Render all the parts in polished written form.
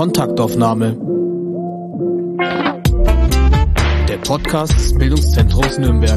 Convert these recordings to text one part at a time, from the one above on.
Kontaktaufnahme. Der Podcast des Bildungszentrums Nürnberg.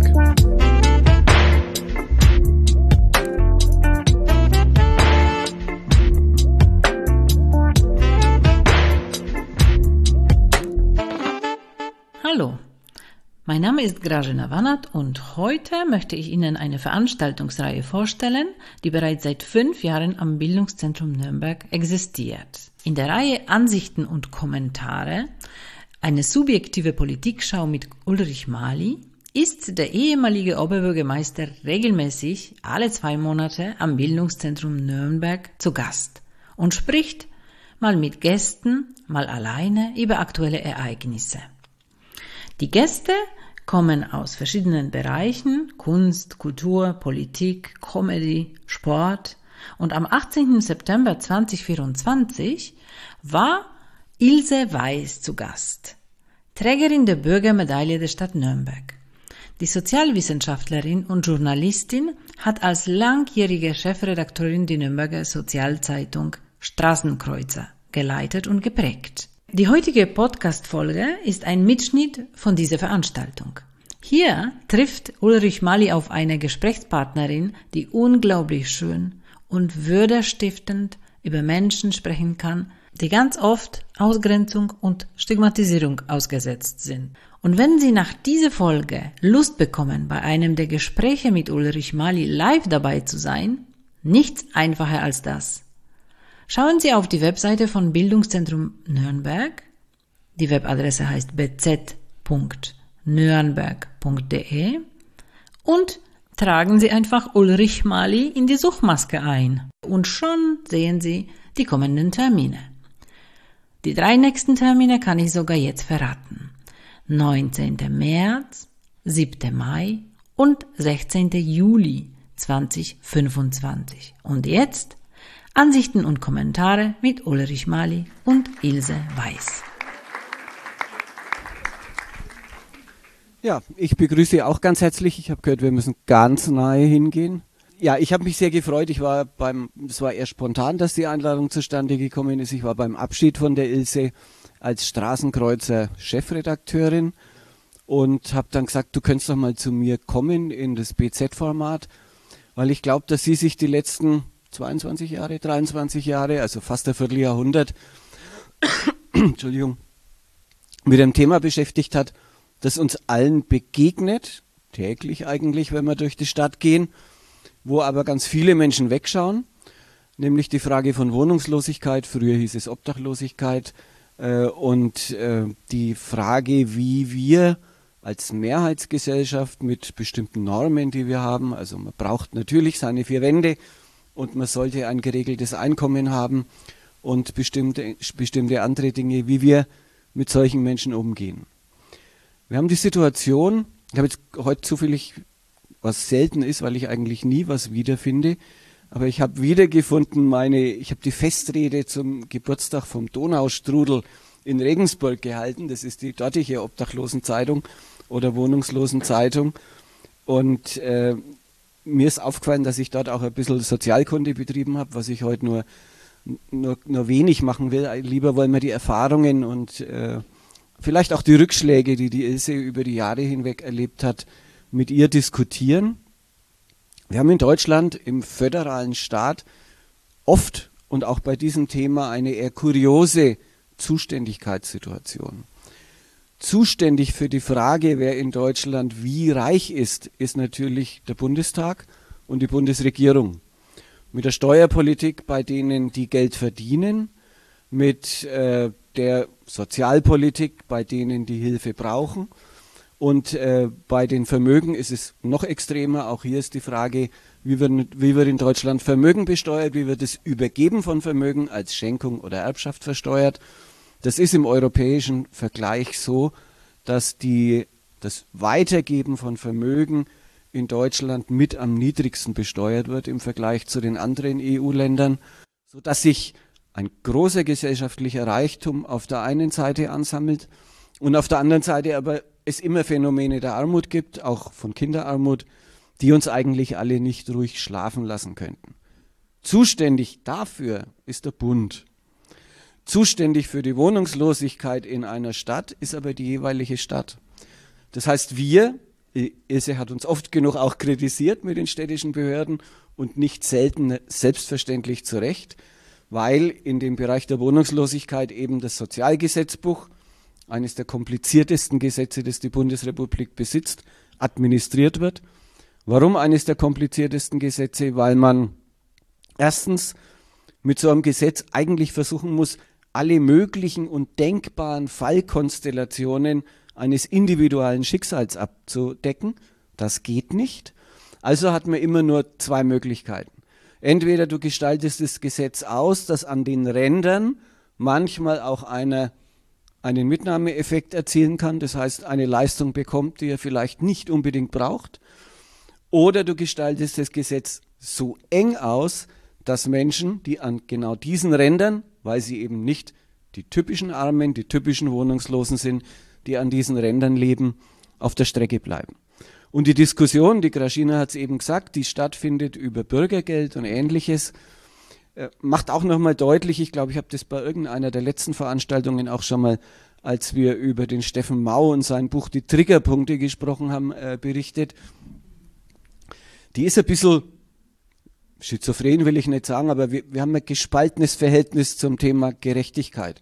Hallo, mein Name ist Grażyna Wanat und heute möchte ich Ihnen eine Veranstaltungsreihe vorstellen, die bereits seit 5 Jahren am Bildungszentrum Nürnberg existiert. In der Reihe Ansichten und Kommentare, eine subjektive Politikschau mit Ulrich Mali, ist der ehemalige Oberbürgermeister regelmäßig alle 2 Monate am Bildungszentrum Nürnberg zu Gast und spricht mal mit Gästen, mal alleine über aktuelle Ereignisse. Die Gäste kommen aus verschiedenen Bereichen, Kunst, Kultur, Politik, Comedy, Sport, und am 18. September 2024 war Ilse Weiß zu Gast, Trägerin der Bürgermedaille der Stadt Nürnberg. Die Sozialwissenschaftlerin und Journalistin hat als langjährige Chefredakteurin die Nürnberger Sozialzeitung Straßenkreuzer geleitet und geprägt. Die heutige Podcast-Folge ist ein Mitschnitt von dieser Veranstaltung. Hier trifft Ulrich Mali auf eine Gesprächspartnerin, die unglaublich schön und würdestiftend über Menschen sprechen kann, die ganz oft Ausgrenzung und Stigmatisierung ausgesetzt sind. Und wenn Sie nach dieser Folge Lust bekommen, bei einem der Gespräche mit Ulrich Mali live dabei zu sein, nichts einfacher als das. Schauen Sie auf die Webseite von Bildungszentrum Nürnberg. Die Webadresse heißt bz.nürnberg.de und tragen Sie einfach Ulrich Mali in die Suchmaske ein. Und schon sehen Sie die kommenden Termine. Die 3 nächsten Termine kann ich sogar jetzt verraten. 19. März, 7. Mai und 16. Juli 2025. Und jetzt Ansichten und Kommentare mit Ulrich Mali und Ilse Weiß. Ja, ich begrüße auch ganz herzlich. Ich habe gehört, wir müssen ganz nahe hingehen. Ja, ich habe mich sehr gefreut. Es war eher spontan, dass die Einladung zustande gekommen ist. Ich war beim Abschied von der Ilse als Straßenkreuzer Chefredakteurin und habe dann gesagt, du könntest doch mal zu mir kommen in das BZ-Format, weil ich glaube, dass sie sich die letzten 22 Jahre, 23 Jahre, also fast ein Vierteljahrhundert, Entschuldigung, mit einem Thema beschäftigt hat, das uns allen begegnet, täglich eigentlich, wenn wir durch die Stadt gehen, wo aber ganz viele Menschen wegschauen, nämlich die Frage von Wohnungslosigkeit, früher hieß es Obdachlosigkeit, und die Frage, wie wir als Mehrheitsgesellschaft mit bestimmten Normen, die wir haben, also man braucht natürlich seine 4 Wände, und man sollte ein geregeltes Einkommen haben und bestimmte andere Dinge, wie wir mit solchen Menschen umgehen. Wir haben die Situation, ich habe jetzt heute zufällig, was selten ist, weil ich eigentlich nie was wiederfinde, aber ich habe wiedergefunden ich habe die Festrede zum Geburtstag vom Donaustrudel in Regensburg gehalten, das ist die dortige Obdachlosenzeitung oder Wohnungslosenzeitung, und mir ist aufgefallen, dass ich dort auch ein bisschen Sozialkunde betrieben habe, was ich heute nur wenig machen will. Lieber wollen wir die Erfahrungen und vielleicht auch die Rückschläge, die Ilse über die Jahre hinweg erlebt hat, mit ihr diskutieren. Wir haben in Deutschland im föderalen Staat oft und auch bei diesem Thema eine eher kuriose Zuständigkeitssituation. Zuständig für die Frage, wer in Deutschland wie reich ist, ist natürlich der Bundestag und die Bundesregierung. Mit der Steuerpolitik bei denen, die Geld verdienen, mit der Sozialpolitik bei denen, die Hilfe brauchen, und bei den Vermögen ist es noch extremer. Auch hier ist die Frage, wie wird in Deutschland Vermögen besteuert, wie wird das Übergeben von Vermögen als Schenkung oder Erbschaft versteuert. Das ist im europäischen Vergleich so, dass das Weitergeben von Vermögen in Deutschland mit am niedrigsten besteuert wird im Vergleich zu den anderen EU-Ländern, sodass sich ein großer gesellschaftlicher Reichtum auf der einen Seite ansammelt und auf der anderen Seite aber es immer Phänomene der Armut gibt, auch von Kinderarmut, die uns eigentlich alle nicht ruhig schlafen lassen könnten. Zuständig dafür ist der Bund. Zuständig für die Wohnungslosigkeit in einer Stadt ist aber die jeweilige Stadt. Das heißt, Ilse hat uns oft genug auch kritisiert mit den städtischen Behörden und nicht selten selbstverständlich zu Recht, weil in dem Bereich der Wohnungslosigkeit eben das Sozialgesetzbuch, eines der kompliziertesten Gesetze, das die Bundesrepublik besitzt, administriert wird. Warum eines der kompliziertesten Gesetze? Weil man erstens mit so einem Gesetz eigentlich versuchen muss, alle möglichen und denkbaren Fallkonstellationen eines individuellen Schicksals abzudecken. Das geht nicht. Also hat man immer nur zwei Möglichkeiten. Entweder du gestaltest das Gesetz aus, dass an den Rändern manchmal auch einen Mitnahmeeffekt erzielen kann, das heißt eine Leistung bekommt, die er vielleicht nicht unbedingt braucht. Oder du gestaltest das Gesetz so eng aus, dass Menschen, die an genau diesen Rändern, weil sie eben nicht die typischen Armen, die typischen Wohnungslosen sind, die an diesen Rändern leben, auf der Strecke bleiben. Und die Diskussion, die Grażyna hat es eben gesagt, die stattfindet über Bürgergeld und Ähnliches, macht auch nochmal deutlich, ich glaube, ich habe das bei irgendeiner der letzten Veranstaltungen auch schon mal, als wir über den Steffen Mau und sein Buch Die Triggerpunkte gesprochen haben, berichtet. Die ist ein bisschen schizophren, will ich nicht sagen, aber wir haben ein gespaltenes Verhältnis zum Thema Gerechtigkeit.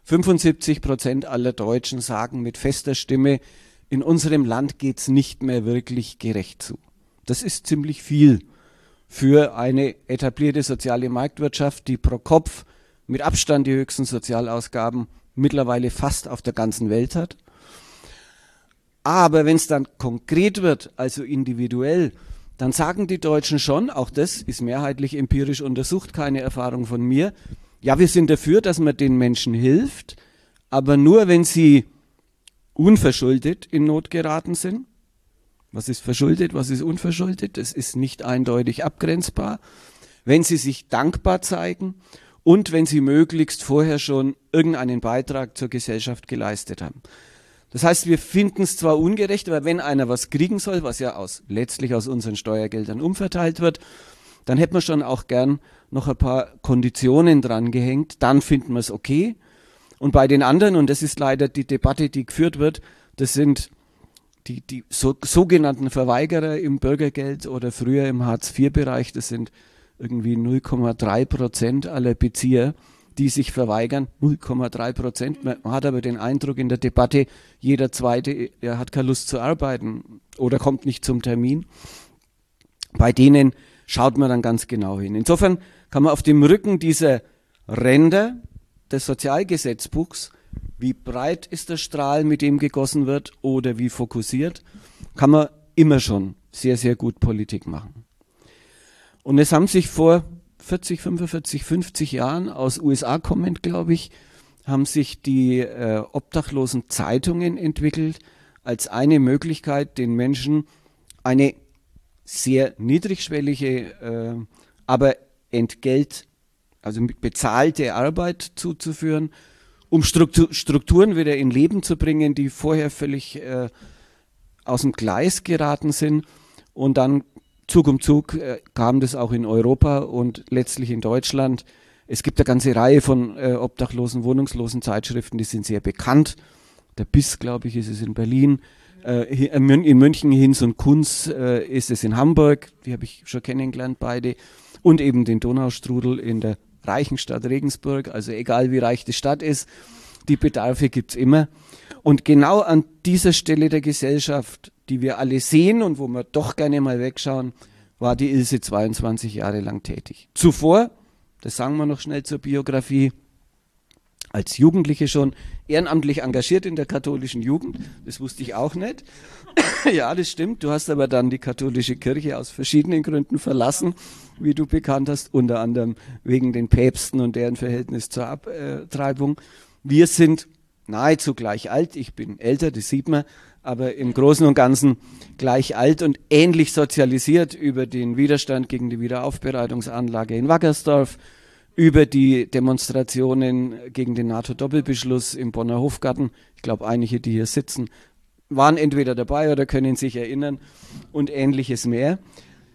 75% aller Deutschen sagen mit fester Stimme, in unserem Land geht es nicht mehr wirklich gerecht zu. Das ist ziemlich viel für eine etablierte soziale Marktwirtschaft, die pro Kopf mit Abstand die höchsten Sozialausgaben mittlerweile fast auf der ganzen Welt hat. Aber wenn es dann konkret wird, also individuell, dann sagen die Deutschen schon, auch das ist mehrheitlich empirisch untersucht, keine Erfahrung von mir, ja, wir sind dafür, dass man den Menschen hilft, aber nur, wenn sie unverschuldet in Not geraten sind. Was ist verschuldet, was ist unverschuldet? Das ist nicht eindeutig abgrenzbar. Wenn sie sich dankbar zeigen und wenn sie möglichst vorher schon irgendeinen Beitrag zur Gesellschaft geleistet haben. Das heißt, wir finden es zwar ungerecht, aber wenn einer was kriegen soll, was ja letztlich aus unseren Steuergeldern umverteilt wird, dann hätten wir schon auch gern noch ein paar Konditionen dran gehängt, dann finden wir es okay. Und bei den anderen, und das ist leider die Debatte, die geführt wird, das sind die sogenannten Verweigerer im Bürgergeld oder früher im Hartz-IV-Bereich, das sind irgendwie 0,3% aller Bezieher, die sich verweigern, 0,3%. Man hat aber den Eindruck in der Debatte, jeder Zweite, er hat keine Lust zu arbeiten oder kommt nicht zum Termin. Bei denen schaut man dann ganz genau hin. Insofern kann man auf dem Rücken dieser Ränder des Sozialgesetzbuchs, wie breit ist der Strahl, mit dem gegossen wird oder wie fokussiert, kann man immer schon sehr, sehr gut Politik machen. Und es haben sich vor 40, 45, 50 Jahren aus USA kommend, glaube ich, haben sich die obdachlosen Zeitungen entwickelt als eine Möglichkeit, den Menschen eine sehr niedrigschwellige, aber also bezahlte Arbeit zuzuführen, um Strukturen wieder in Leben zu bringen, die vorher völlig aus dem Gleis geraten sind. Und dann Zug um Zug kam das auch in Europa und letztlich in Deutschland. Es gibt eine ganze Reihe von obdachlosen, wohnungslosen Zeitschriften, die sind sehr bekannt. Der Biss, glaube ich, ist es in Berlin. In München Hinz und Kunz ist es in Hamburg. Die habe ich schon kennengelernt, beide. Und eben den Donaustrudel in der reichen Stadt Regensburg. Also egal wie reich die Stadt ist, die Bedarfe gibt es immer. Und genau an dieser Stelle der Gesellschaft, die wir alle sehen und wo wir doch gerne mal wegschauen, war die Ilse 22 Jahre lang tätig. Zuvor, das sagen wir noch schnell zur Biografie, als Jugendliche schon ehrenamtlich engagiert in der katholischen Jugend. Das wusste ich auch nicht. Ja, das stimmt. Du hast aber dann die katholische Kirche aus verschiedenen Gründen verlassen, wie du bekannt hast, unter anderem wegen den Päpsten und deren Verhältnis zur Abtreibung. Wir sind nahezu gleich alt. Ich bin älter, das sieht man, aber im Großen und Ganzen gleich alt und ähnlich sozialisiert über den Widerstand gegen die Wiederaufbereitungsanlage in Wackersdorf, über die Demonstrationen gegen den NATO-Doppelbeschluss im Bonner Hofgarten. Ich glaube, einige, die hier sitzen, waren entweder dabei oder können sich erinnern und Ähnliches mehr.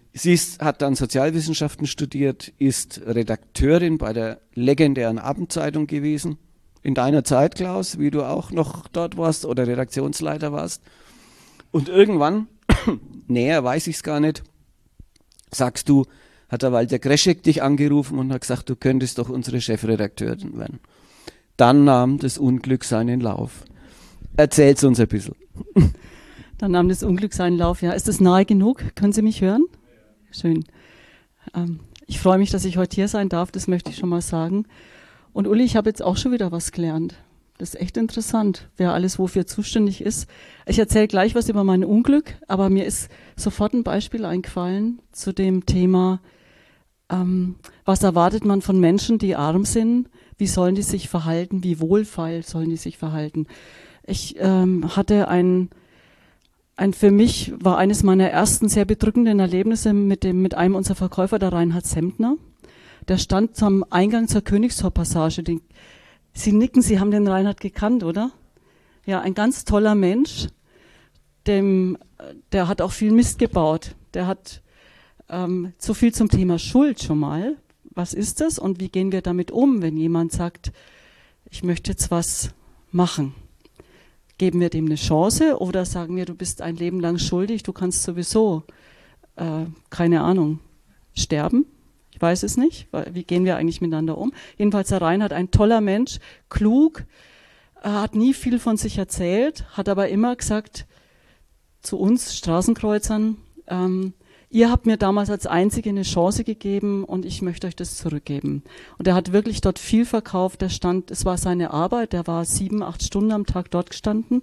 Hat dann Sozialwissenschaften studiert, ist Redakteurin bei der legendären Abendzeitung gewesen. In deiner Zeit, Klaus, wie du auch noch dort warst oder Redaktionsleiter warst. Und irgendwann, näher weiß ich es gar nicht, sagst du, hat der Walter Kreschek dich angerufen und hat gesagt, du könntest doch unsere Chefredakteurin werden. Dann nahm das Unglück seinen Lauf. Erzähl's uns ein bisschen. Dann nahm das Unglück seinen Lauf, ja. Ist das nahe genug? Können Sie mich hören? Schön. Ich freue mich, dass ich heute hier sein darf, das möchte ich schon mal sagen. Und Uli, ich habe jetzt auch schon wieder was gelernt. Das ist echt interessant, wer alles wofür zuständig ist. Ich erzähle gleich was über mein Unglück, aber mir ist sofort ein Beispiel eingefallen zu dem Thema, was erwartet man von Menschen, die arm sind? Wie sollen die sich verhalten? Wie wohlfeil sollen die sich verhalten? Ich hatte für mich war eines meiner ersten sehr bedrückenden Erlebnisse mit einem unserer Verkäufer, der Reinhard Semptner. Der stand zum Eingang zur Königstorpassage. Sie nicken, Sie haben den Reinhard gekannt, oder? Ja, ein ganz toller Mensch. Der hat auch viel Mist gebaut. Der hat so viel zum Thema Schuld schon mal. Was ist das und wie gehen wir damit um, wenn jemand sagt, ich möchte jetzt was machen? Geben wir dem eine Chance oder sagen wir, du bist ein Leben lang schuldig, du kannst sowieso, keine Ahnung, sterben? Ich weiß es nicht. Wie gehen wir eigentlich miteinander um? Jedenfalls der Reinhard, ein toller Mensch, klug, hat nie viel von sich erzählt, hat aber immer gesagt zu uns Straßenkreuzern, ihr habt mir damals als Einzige eine Chance gegeben und ich möchte euch das zurückgeben. Und er hat wirklich dort viel verkauft. Es war seine Arbeit, der war 7, 8 Stunden am Tag dort gestanden,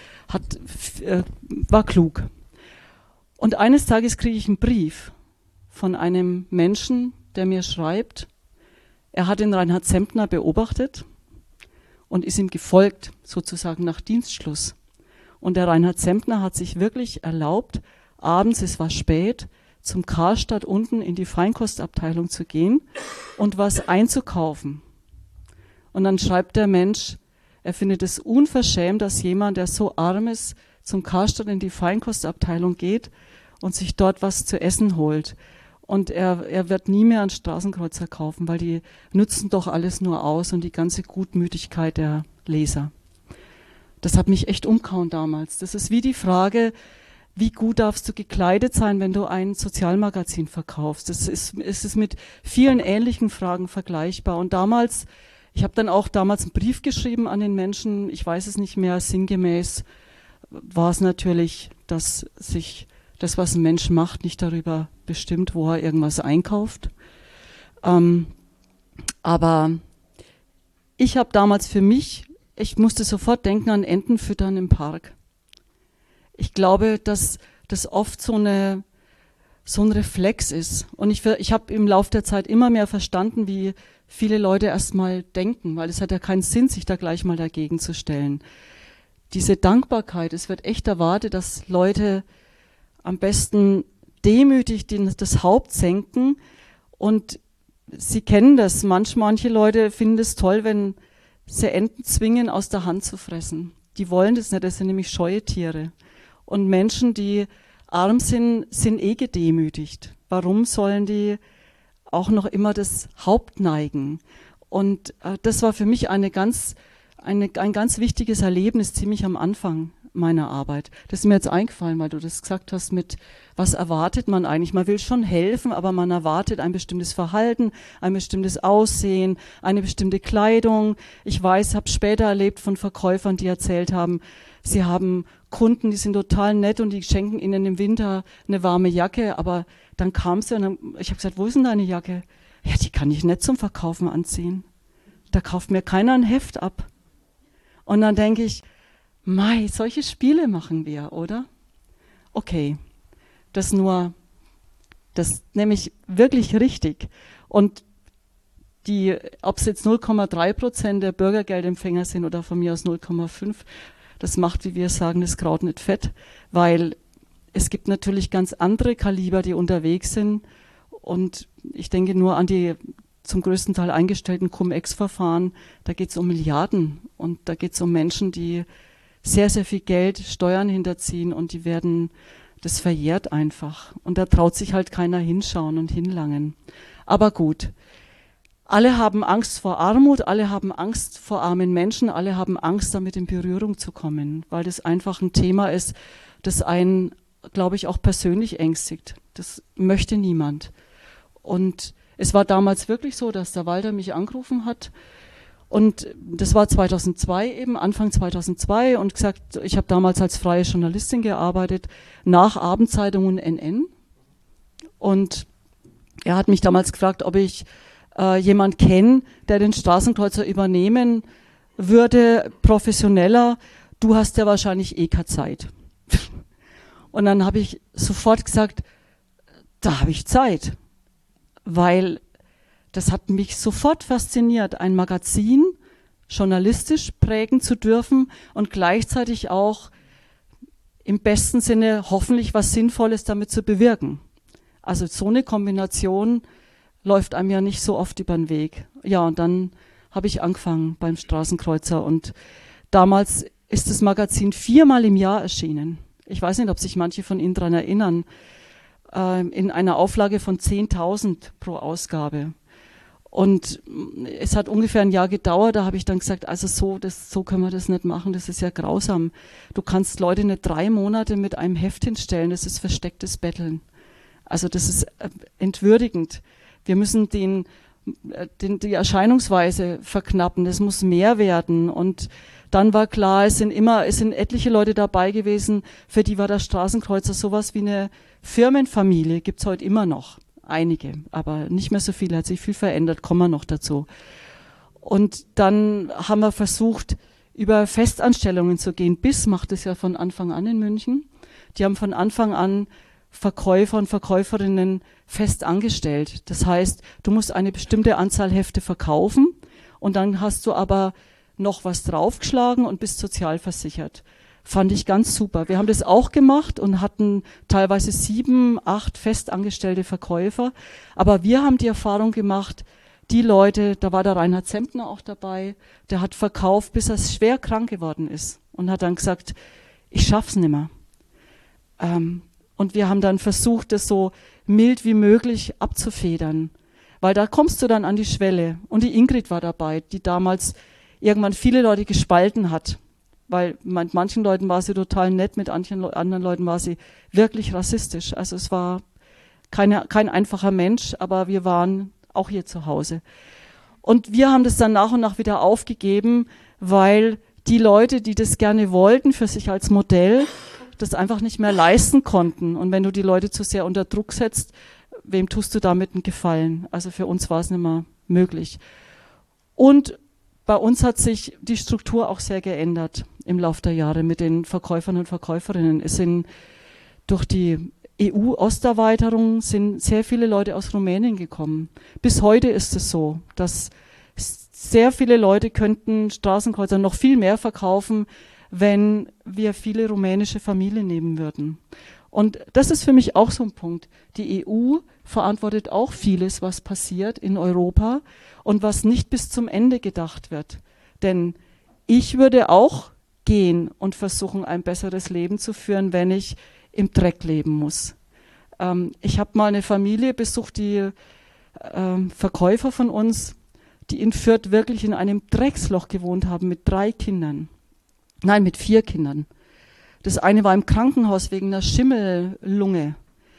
war klug. Und eines Tages kriege ich einen Brief von einem Menschen, der mir schreibt, er hat den Reinhard Semptner beobachtet und ist ihm gefolgt, sozusagen nach Dienstschluss. Und der Reinhard Semptner hat sich wirklich erlaubt, abends, es war spät, zum Karstadt unten in die Feinkostabteilung zu gehen und was einzukaufen. Und dann schreibt der Mensch, er findet es unverschämt, dass jemand, der so arm ist, zum Karstadt in die Feinkostabteilung geht und sich dort was zu essen holt. Und er wird nie mehr einen Straßenkreuzer kaufen, weil die nützen doch alles nur aus und die ganze Gutmütigkeit der Leser. Das hat mich echt umgehauen damals. Das ist wie die Frage, wie gut darfst du gekleidet sein, wenn du ein Sozialmagazin verkaufst? Es ist mit vielen ähnlichen Fragen vergleichbar. Und ich habe dann auch damals einen Brief geschrieben an den Menschen, ich weiß es nicht mehr, sinngemäß war es natürlich, dass sich das, was ein Mensch macht, nicht darüber bestimmt, wo er irgendwas einkauft. Aber ich habe damals für mich, ich musste sofort denken an Entenfüttern im Park. Ich glaube, dass das oft so ein Reflex ist. Und ich habe im Laufe der Zeit immer mehr verstanden, wie viele Leute erstmal denken, weil es hat ja keinen Sinn, sich da gleich mal dagegen zu stellen. Diese Dankbarkeit, es wird echt erwartet, dass Leute am besten demütig das Haupt senken. Und Sie kennen das, manche Leute finden es toll, wenn sie Enten zwingen, aus der Hand zu fressen. Die wollen das nicht, das sind nämlich scheue Tiere. Und Menschen, die arm sind, sind gedemütigt. Warum sollen die auch noch immer das Haupt neigen? Und das war für mich ein ganz wichtiges Erlebnis, ziemlich am Anfang meiner Arbeit. Das ist mir jetzt eingefallen, weil du das gesagt hast mit, was erwartet man eigentlich? Man will schon helfen, aber man erwartet ein bestimmtes Verhalten, ein bestimmtes Aussehen, eine bestimmte Kleidung. Ich weiß, habe später erlebt von Verkäufern, die erzählt haben, sie haben Kunden, die sind total nett und die schenken ihnen im Winter eine warme Jacke, aber dann kam sie und ich habe gesagt, wo ist denn deine Jacke? Ja, die kann ich nicht zum Verkaufen anziehen. Da kauft mir keiner ein Heft ab. Und dann denke ich, mei, solche Spiele machen wir, oder? Okay, das nehme ich wirklich richtig. Und ob es jetzt 0,3% der Bürgergeldempfänger sind oder von mir aus 0,5%, das macht, wie wir sagen, das Kraut nicht fett, weil es gibt natürlich ganz andere Kaliber, die unterwegs sind. Und ich denke nur an die zum größten Teil eingestellten Cum-Ex-Verfahren. Da geht es um Milliarden und da geht es um Menschen, die sehr, sehr viel Geld, Steuern hinterziehen und das verjährt einfach. Und da traut sich halt keiner hinschauen und hinlangen. Aber gut. Alle haben Angst vor Armut, alle haben Angst vor armen Menschen, alle haben Angst, damit in Berührung zu kommen, weil das einfach ein Thema ist, das einen, glaube ich, auch persönlich ängstigt. Das möchte niemand. Und es war damals wirklich so, dass der Walter mich angerufen hat und das war 2002 eben, Anfang 2002 und gesagt, ich habe damals als freie Journalistin gearbeitet, nach Abendzeitung und NN und er hat mich damals gefragt, ob ich jemand kenne, der den Straßenkreuzer übernehmen würde, professioneller, du hast ja wahrscheinlich eh keine Zeit. Und dann habe ich sofort gesagt, da habe ich Zeit, weil das hat mich sofort fasziniert, ein Magazin journalistisch prägen zu dürfen und gleichzeitig auch im besten Sinne hoffentlich was Sinnvolles damit zu bewirken. Also so eine Kombination läuft einem ja nicht so oft über den Weg. Ja, und dann habe ich angefangen beim Straßenkreuzer und damals ist das Magazin 4-mal im Jahr erschienen. Ich weiß nicht, ob sich manche von Ihnen daran erinnern, in einer Auflage von 10.000 pro Ausgabe. Und es hat ungefähr ein Jahr gedauert, da habe ich dann gesagt, also so können wir das nicht machen, das ist ja grausam. Du kannst Leute nicht 3 Monate mit einem Heft hinstellen, das ist verstecktes Betteln. Also das ist entwürdigend. Wir müssen die Erscheinungsweise verknappen, es muss mehr werden. Und dann war klar, es sind etliche Leute dabei gewesen, für die war der Straßenkreuzer sowas wie eine Firmenfamilie, gibt es heute immer noch. Einige, aber nicht mehr so viele, hat sich viel verändert, kommen wir noch dazu. Und dann haben wir versucht, über Festanstellungen zu gehen. BIS macht es ja von Anfang an in München. Die haben von Anfang an Verkäufer und Verkäuferinnen fest angestellt. Das heißt, du musst eine bestimmte Anzahl Hefte verkaufen und dann hast du aber noch was draufgeschlagen und bist sozialversichert. Fand ich ganz super. Wir haben das auch gemacht und hatten teilweise 7, 8 festangestellte Verkäufer. Aber wir haben die Erfahrung gemacht, die Leute, da war der Reinhard Zempner auch dabei, der hat verkauft, bis er schwer krank geworden ist und hat dann gesagt, ich schaff's nimmer. Und wir haben dann versucht, das so mild wie möglich abzufedern. Weil da kommst du dann an die Schwelle. Und die Ingrid war dabei, die damals irgendwann viele Leute gespalten hat. Weil mit manchen Leuten war sie total nett, mit anderen Leuten war sie wirklich rassistisch. Also es war kein einfacher Mensch, aber wir waren auch hier zu Hause. Und wir haben das dann nach und nach wieder aufgegeben, weil die Leute, die das gerne wollten für sich als Modell, das einfach nicht mehr leisten konnten. Und wenn du die Leute zu sehr unter Druck setzt, wem tust du damit einen Gefallen? Also für uns war es nicht mehr möglich. Und bei uns hat sich die Struktur auch sehr geändert im Laufe der Jahre mit den Verkäufern und Verkäuferinnen. Es sind durch die EU-Osterweiterung sind sehr viele Leute aus Rumänien gekommen. Bis heute ist es so, dass sehr viele Leute könnten Straßenkreuzer noch viel mehr verkaufen, wenn wir viele rumänische Familien nehmen würden. Und das ist für mich auch so ein Punkt. Die EU verantwortet auch vieles, was passiert in Europa und was nicht bis zum Ende gedacht wird. Denn ich würde auch gehen und versuchen, ein besseres Leben zu führen, wenn ich im Dreck leben muss. Ich habe mal eine Familie besucht, die Verkäufer von uns, die in Fürth wirklich in einem Drecksloch gewohnt haben mit 3 Kindern. Nein, mit 4 Kindern. Das eine war im Krankenhaus wegen einer Schimmellunge.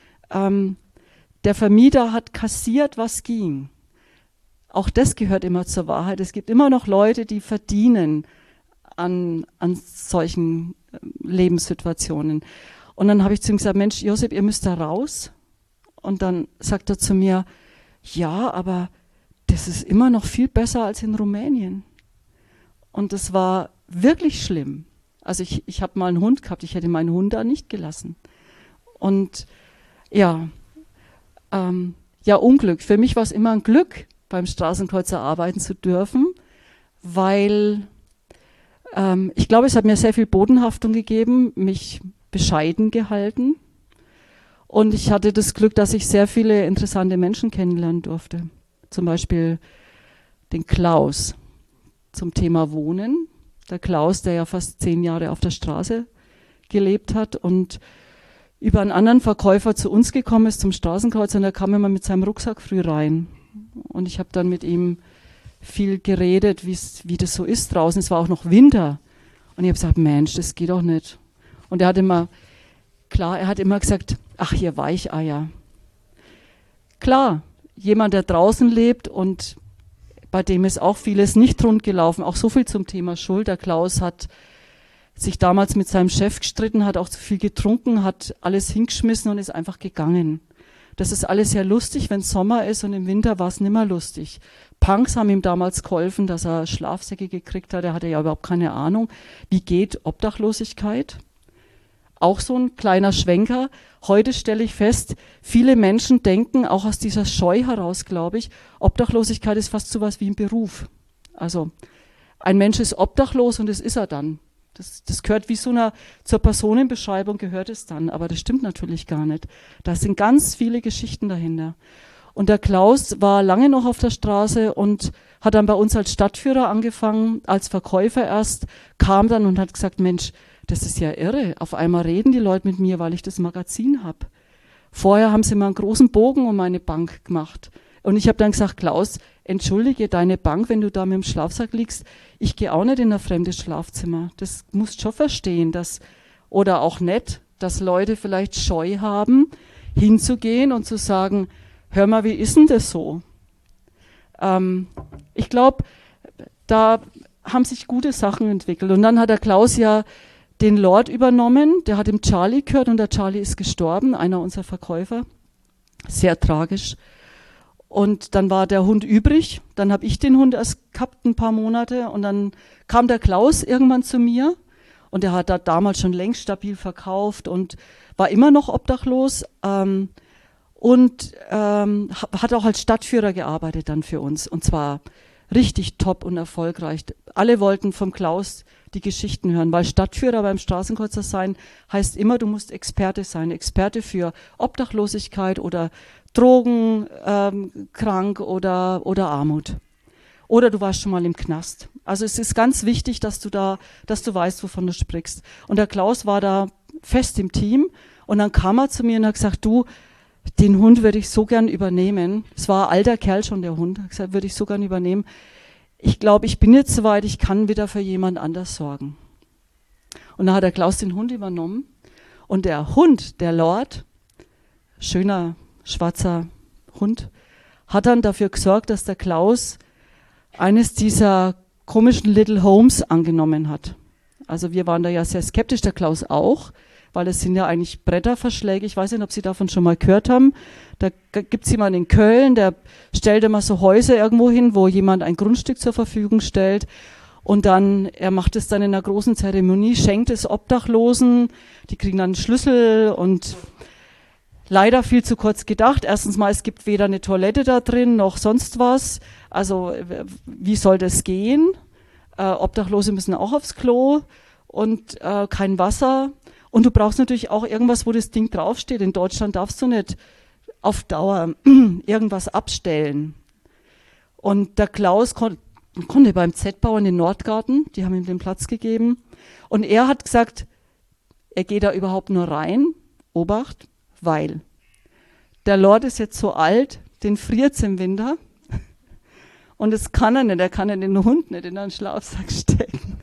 Der Vermieter hat kassiert, was ging. Auch das gehört immer zur Wahrheit. Es gibt immer noch Leute, die verdienen an solchen Lebenssituationen. Und dann habe ich zu ihm gesagt, Mensch, Josep, ihr müsst da raus. Und dann sagt er zu mir, ja, aber das ist immer noch viel besser als in Rumänien. Und das war wirklich schlimm. Also ich habe mal einen Hund gehabt, ich hätte meinen Hund da nicht gelassen. Und ja, Unglück. Für mich war es immer ein Glück, beim Straßenkreuzer arbeiten zu dürfen, weil ich glaube, es hat mir sehr viel Bodenhaftung gegeben, mich bescheiden gehalten. Und ich hatte das Glück, dass ich sehr viele interessante Menschen kennenlernen durfte. Zum Beispiel den Klaus zum Thema Wohnen. Der Klaus, der ja fast 10 Jahre auf der Straße gelebt hat und über einen anderen Verkäufer zu uns gekommen ist, zum Straßenkreuz, und er kam immer mit seinem Rucksack früh rein. Und ich habe dann mit ihm viel geredet, wie das so ist draußen. Es war auch noch Winter. Und ich habe gesagt, Mensch, das geht doch nicht. Und er hat immer gesagt, ach, ihr Weicheier. Klar, jemand, der draußen lebt und bei dem ist auch vieles nicht rund gelaufen, auch so viel zum Thema Schuld. Der Klaus hat sich damals mit seinem Chef gestritten, hat auch zu viel getrunken, hat alles hingeschmissen und ist einfach gegangen. Das ist alles sehr lustig, wenn es Sommer ist, und im Winter war es nimmer lustig. Punks haben ihm damals geholfen, dass er Schlafsäcke gekriegt hat. Er hatte ja überhaupt keine Ahnung, wie geht Obdachlosigkeit. Auch so ein kleiner Schwenker. Heute stelle ich fest, viele Menschen denken, auch aus dieser Scheu heraus, glaube ich, Obdachlosigkeit ist fast so was wie ein Beruf. Also ein Mensch ist obdachlos und das ist er dann. Das gehört wie zur Personenbeschreibung gehört es dann, aber das stimmt natürlich gar nicht. Da sind ganz viele Geschichten dahinter. Und der Klaus war lange noch auf der Straße und hat dann bei uns als Stadtführer angefangen, als Verkäufer erst, kam dann und hat gesagt, Mensch, das ist ja irre. Auf einmal reden die Leute mit mir, weil ich das Magazin habe. Vorher haben sie mal einen großen Bogen um meine Bank gemacht. Und ich habe dann gesagt, Klaus, entschuldige deine Bank, wenn du da mit dem Schlafsack liegst. Ich gehe auch nicht in ein fremdes Schlafzimmer. Das musst du schon verstehen. Oder auch nicht, dass Leute vielleicht Scheu haben, hinzugehen und zu sagen, hör mal, wie ist denn das so? Ich glaube, da haben sich gute Sachen entwickelt. Und dann hat der Klaus ja den Lord übernommen. Der hat dem Charlie gehört und der Charlie ist gestorben, einer unserer Verkäufer. Sehr tragisch. Und dann war der Hund übrig. Dann habe ich den Hund erst gehabt, ein paar Monate. Und dann kam der Klaus irgendwann zu mir. Und der hat da damals schon längst stabil verkauft und war immer noch obdachlos. Und hat auch als Stadtführer gearbeitet dann für uns. Und zwar richtig top und erfolgreich. Alle wollten vom Klaus die Geschichten hören, weil Stadtführer beim Straßenkreuzer sein heißt immer, du musst Experte sein. Experte für Obdachlosigkeit oder Drogen, krank oder Armut. Oder du warst schon mal im Knast. Also es ist ganz wichtig, dass du weißt, wovon du sprichst. Und der Klaus war da fest im Team und dann kam er zu mir und hat gesagt, du, den Hund würde ich so gern übernehmen. Es war ein alter Kerl schon, der Hund. Er hat gesagt, würde ich so gern übernehmen. Ich glaube, ich bin jetzt soweit, ich kann wieder für jemand anders sorgen. Und dann hat der Klaus den Hund übernommen. Und der Hund, der Lord, schöner schwarzer Hund, hat dann dafür gesorgt, dass der Klaus eines dieser komischen Little Homes angenommen hat. Also wir waren da ja sehr skeptisch, der Klaus auch, weil es sind ja eigentlich Bretterverschläge. Ich weiß nicht, ob Sie davon schon mal gehört haben. Da gibt es jemanden in Köln, der stellt immer so Häuser irgendwo hin, wo jemand ein Grundstück zur Verfügung stellt. Und dann, er macht es dann in einer großen Zeremonie, schenkt es Obdachlosen, die kriegen dann einen Schlüssel und leider viel zu kurz gedacht. Erstens mal, es gibt weder eine Toilette da drin, noch sonst was. Also, wie soll das gehen? Obdachlose müssen auch aufs Klo und kein Wasser. Und du brauchst natürlich auch irgendwas, wo das Ding draufsteht. In Deutschland darfst du nicht auf Dauer irgendwas abstellen. Und der Klaus konnte beim Z-Bau in den Nordgarten, die haben ihm den Platz gegeben. Und er hat gesagt, er geht da überhaupt nur rein, Obacht, weil der Lord ist jetzt so alt, den friert's im Winter. Und das kann er nicht, er kann ja den Hund nicht in einen Schlafsack stecken.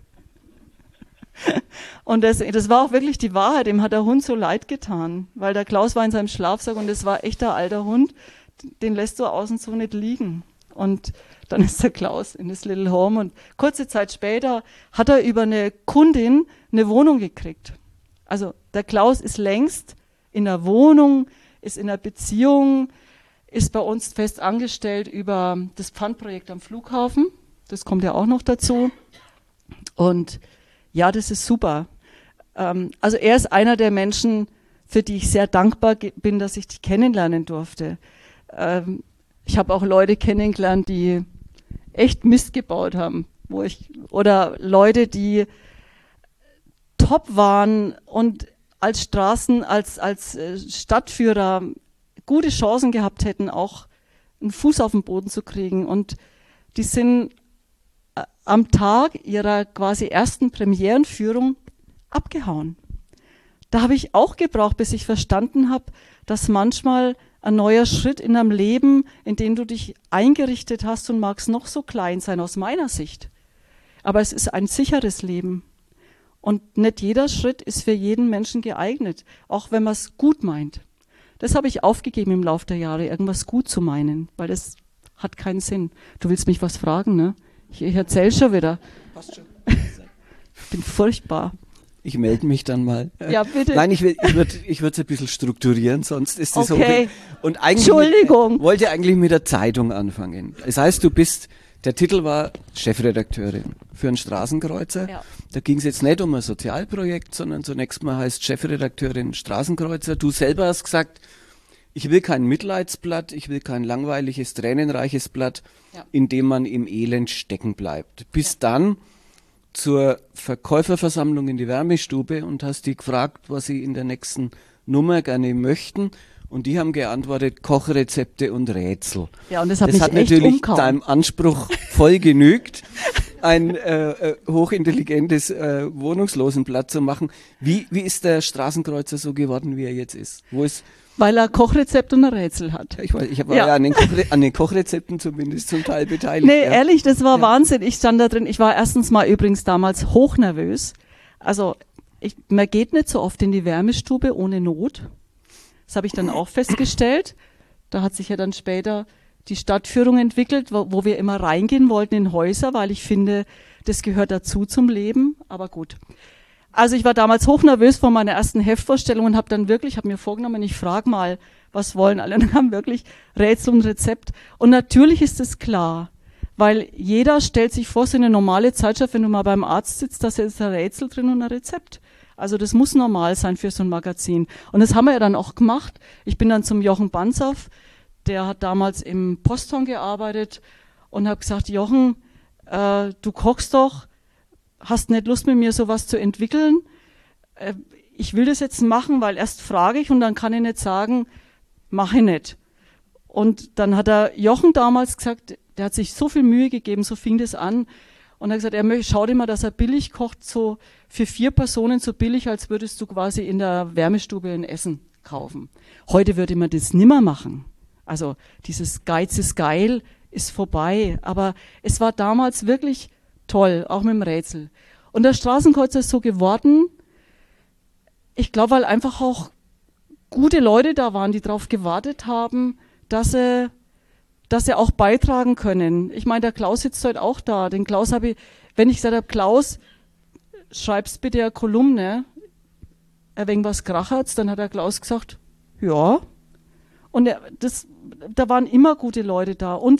Und das war auch wirklich die Wahrheit, dem hat der Hund so leid getan, weil der Klaus war in seinem Schlafsack und das war echt ein alter Hund, den lässt du außen so nicht liegen. Und dann ist der Klaus in das Little Home und kurze Zeit später hat er über eine Kundin eine Wohnung gekriegt. Also der Klaus ist längst in einer Wohnung, ist in einer Beziehung, ist bei uns fest angestellt über das Pfandprojekt am Flughafen. Das kommt ja auch noch dazu. Und ja, das ist super. Also er ist einer der Menschen, für die ich sehr dankbar bin, dass ich die kennenlernen durfte. Ich habe auch Leute kennengelernt, die echt Mist gebaut haben, oder Leute, die top waren und als Stadtführer gute Chancen gehabt hätten, auch einen Fuß auf den Boden zu kriegen. Und die sind am Tag ihrer quasi ersten Premierenführung abgehauen. da habe ich auch gebraucht, bis ich verstanden habe, dass manchmal ein neuer Schritt in einem Leben, in dem du dich eingerichtet hast und mag es noch so klein sein aus meiner Sicht. Aber es ist ein sicheres Leben. Und nicht jeder Schritt ist für jeden Menschen geeignet, auch wenn man es gut meint. Das habe ich aufgegeben im Laufe der Jahre, irgendwas gut zu meinen, weil das hat keinen Sinn. Du willst mich was fragen, ne? Ich erzähle schon wieder. Passt schon. Ich bin furchtbar. Ich melde mich dann mal. Ja, bitte. Nein, ich würde es ein bisschen strukturieren, sonst ist es okay. Und eigentlich Entschuldigung. Wollte eigentlich mit der Zeitung anfangen. Das heißt, der Titel war Chefredakteurin für einen Straßenkreuzer. Ja. Da ging es jetzt nicht um ein Sozialprojekt, sondern zunächst mal heißt Chefredakteurin Straßenkreuzer. Du selber hast gesagt, ich will kein Mitleidsblatt, ich will kein langweiliges, tränenreiches Blatt, in dem man im Elend stecken bleibt. Bis dann zur Verkäuferversammlung in die Wärmestube und hast die gefragt, was sie in der nächsten Nummer gerne möchten. Und die haben geantwortet, Kochrezepte und Rätsel. Ja, und das hat natürlich umgehauen. Deinem Anspruch voll genügt, ein hochintelligentes Wohnungslosenblatt zu machen. Wie ist der Straßenkreuzer so geworden, wie er jetzt ist? Weil er Kochrezept und ein Rätsel hat. Ich war ja an den Kochrezepten zumindest zum Teil beteiligt. Nee, ehrlich, das war Wahnsinn. Ich stand da drin. Ich war erstens mal übrigens damals hochnervös. Also man geht nicht so oft in die Wärmestube ohne Not. Das habe ich dann auch festgestellt. Da hat sich ja dann später die Stadtführung entwickelt, wo wir immer reingehen wollten in Häuser, weil ich finde, das gehört dazu zum Leben. Aber gut. Also ich war damals hochnervös vor meiner ersten Heftvorstellung und habe mir vorgenommen, ich frage mal, was wollen alle? Und dann haben wirklich Rätsel und Rezept. Und natürlich ist es klar, weil jeder stellt sich vor, so eine normale Zeitschrift, wenn du mal beim Arzt sitzt, da ist ein Rätsel drin und ein Rezept. Also das muss normal sein für so ein Magazin. Und das haben wir ja dann auch gemacht. Ich bin dann zum Jochen Banzaf, der hat damals im Posthorn gearbeitet und habe gesagt, Jochen, du kochst doch, hast nicht Lust mit mir sowas zu entwickeln? Ich will das jetzt machen, weil erst frage ich und dann kann ich nicht sagen, mache ich nicht. Und dann hat der Jochen damals gesagt, der hat sich so viel Mühe gegeben, so fing das an. Und er hat gesagt, schau dir mal, dass er billig kocht, so für 4 Personen so billig, als würdest du quasi in der Wärmestube ein Essen kaufen. Heute würde man das nimmer machen. Also dieses Geiz ist geil ist vorbei. Aber es war damals wirklich toll, auch mit dem Rätsel. Und der Straßenkreuzer ist so geworden, ich glaube, weil einfach auch gute Leute da waren, die darauf gewartet haben, dass sie auch beitragen können. Ich meine, der Klaus sitzt heute auch da. Den Klaus habe ich, wenn ich gesagt habe, Klaus, schreibst bitte eine Kolumne, ein wenig was krachert's, dann hat der Klaus gesagt, ja. Und da waren immer gute Leute da. Und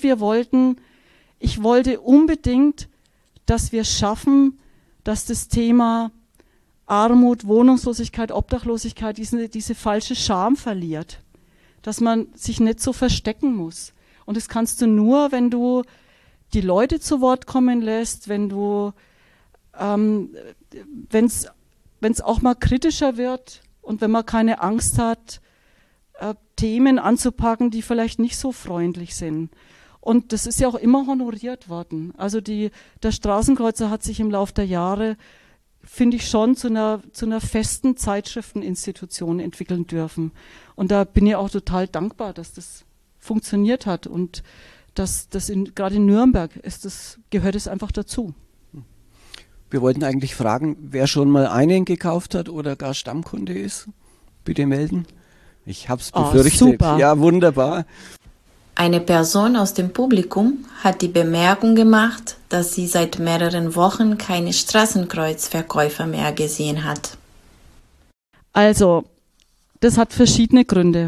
ich wollte unbedingt, dass wir schaffen, dass das Thema Armut, Wohnungslosigkeit, Obdachlosigkeit diese falsche Scham verliert. Dass man sich nicht so verstecken muss. Und das kannst du nur, wenn du die Leute zu Wort kommen lässt, wenn es auch mal kritischer wird und wenn man keine Angst hat, Themen anzupacken, die vielleicht nicht so freundlich sind. Und das ist ja auch immer honoriert worden. Also der Straßenkreuzer hat sich im Laufe der Jahre, finde ich, schon zu einer festen Zeitschrifteninstitution entwickeln dürfen. Und da bin ich auch total dankbar, dass das funktioniert hat und dass das gerade in Nürnberg gehört es einfach dazu. Wir wollten eigentlich fragen, wer schon mal einen gekauft hat oder gar Stammkunde ist. Bitte melden. Ich hab's befürchtet. Super. Ja, wunderbar. Eine Person aus dem Publikum hat die Bemerkung gemacht, dass sie seit mehreren Wochen keine Straßenkreuzverkäufer mehr gesehen hat. Also, das hat verschiedene Gründe.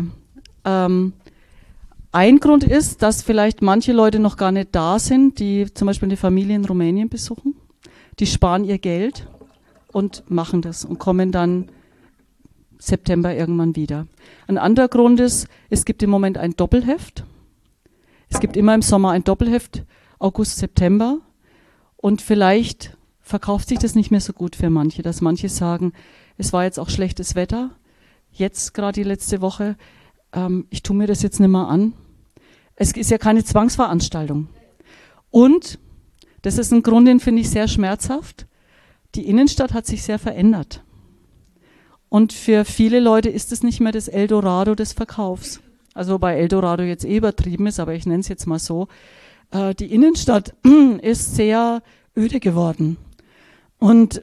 Ein Grund ist, dass vielleicht manche Leute noch gar nicht da sind, die zum Beispiel eine Familie in Rumänien besuchen. Die sparen ihr Geld und machen das und kommen dann September irgendwann wieder. Ein anderer Grund ist, es gibt im Moment ein Doppelheft. Es gibt immer im Sommer ein Doppelheft, August, September. Und vielleicht verkauft sich das nicht mehr so gut für manche, dass manche sagen, es war jetzt auch schlechtes Wetter, jetzt gerade die letzte Woche, ich tue mir das jetzt nicht mehr an. Es ist ja keine Zwangsveranstaltung. Und, das ist ein Grund, den finde ich sehr schmerzhaft, die Innenstadt hat sich sehr verändert. Und für viele Leute ist es nicht mehr das Eldorado des Verkaufs. Also wobei Eldorado jetzt übertrieben ist, aber ich nenne es jetzt mal so. Die Innenstadt ist sehr öde geworden. Und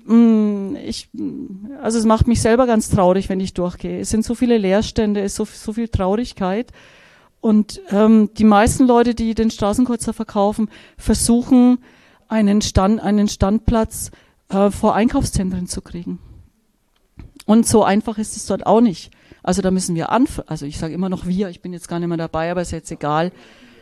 also es macht mich selber ganz traurig, wenn ich durchgehe. Es sind so viele Leerstände, es ist so viel Traurigkeit. Und die meisten Leute, die den Straßenkreuzer verkaufen, versuchen, einen Standplatz vor Einkaufszentren zu kriegen. Und so einfach ist es dort auch nicht. Also da müssen wir also ich sage immer noch wir, ich bin jetzt gar nicht mehr dabei, aber ist jetzt egal.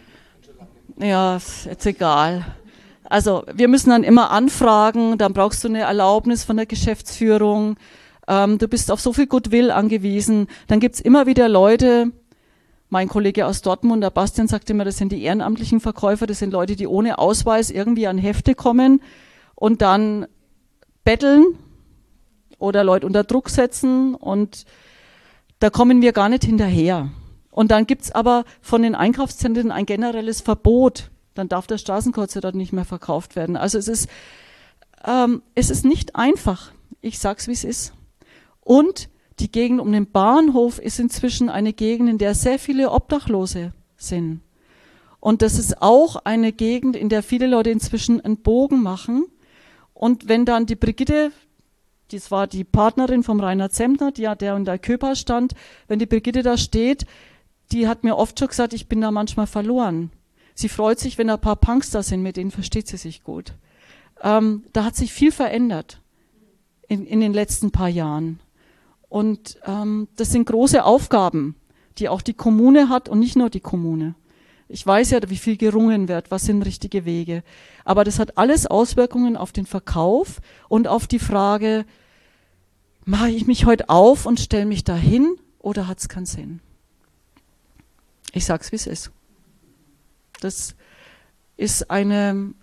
Ja, ist jetzt egal. Also wir müssen dann immer anfragen, dann brauchst du eine Erlaubnis von der Geschäftsführung, du bist auf so viel Goodwill angewiesen. Dann gibt's immer wieder Leute, mein Kollege aus Dortmund, der Bastian, sagt immer, das sind die ehrenamtlichen Verkäufer, das sind Leute, die ohne Ausweis irgendwie an Hefte kommen und dann betteln oder Leute unter Druck setzen und da kommen wir gar nicht hinterher. Und dann gibt's aber von den Einkaufszentren ein generelles Verbot. Dann darf der Straßenkreuzer dort nicht mehr verkauft werden. Also es ist nicht einfach. Ich sag's, wie es ist. Und die Gegend um den Bahnhof ist inzwischen eine Gegend, in der sehr viele Obdachlose sind. Und das ist auch eine Gegend, in der viele Leute inzwischen einen Bogen machen. Und wenn dann die Brigitte, das war die Partnerin vom Rainer Zentner, der in der Köpa stand, wenn die Brigitte da steht, die hat mir oft schon gesagt, ich bin da manchmal verloren. Sie freut sich, wenn ein paar Punks da sind, mit denen versteht sie sich gut. Da hat sich viel verändert in den letzten paar Jahren. Und das sind große Aufgaben, die auch die Kommune hat und nicht nur die Kommune. Ich weiß ja, wie viel gerungen wird, was sind richtige Wege. Aber das hat alles Auswirkungen auf den Verkauf und auf die Frage, mache ich mich heute auf und stelle mich da hin oder hat es keinen Sinn? Ich sag's, wie es ist. Das ist eine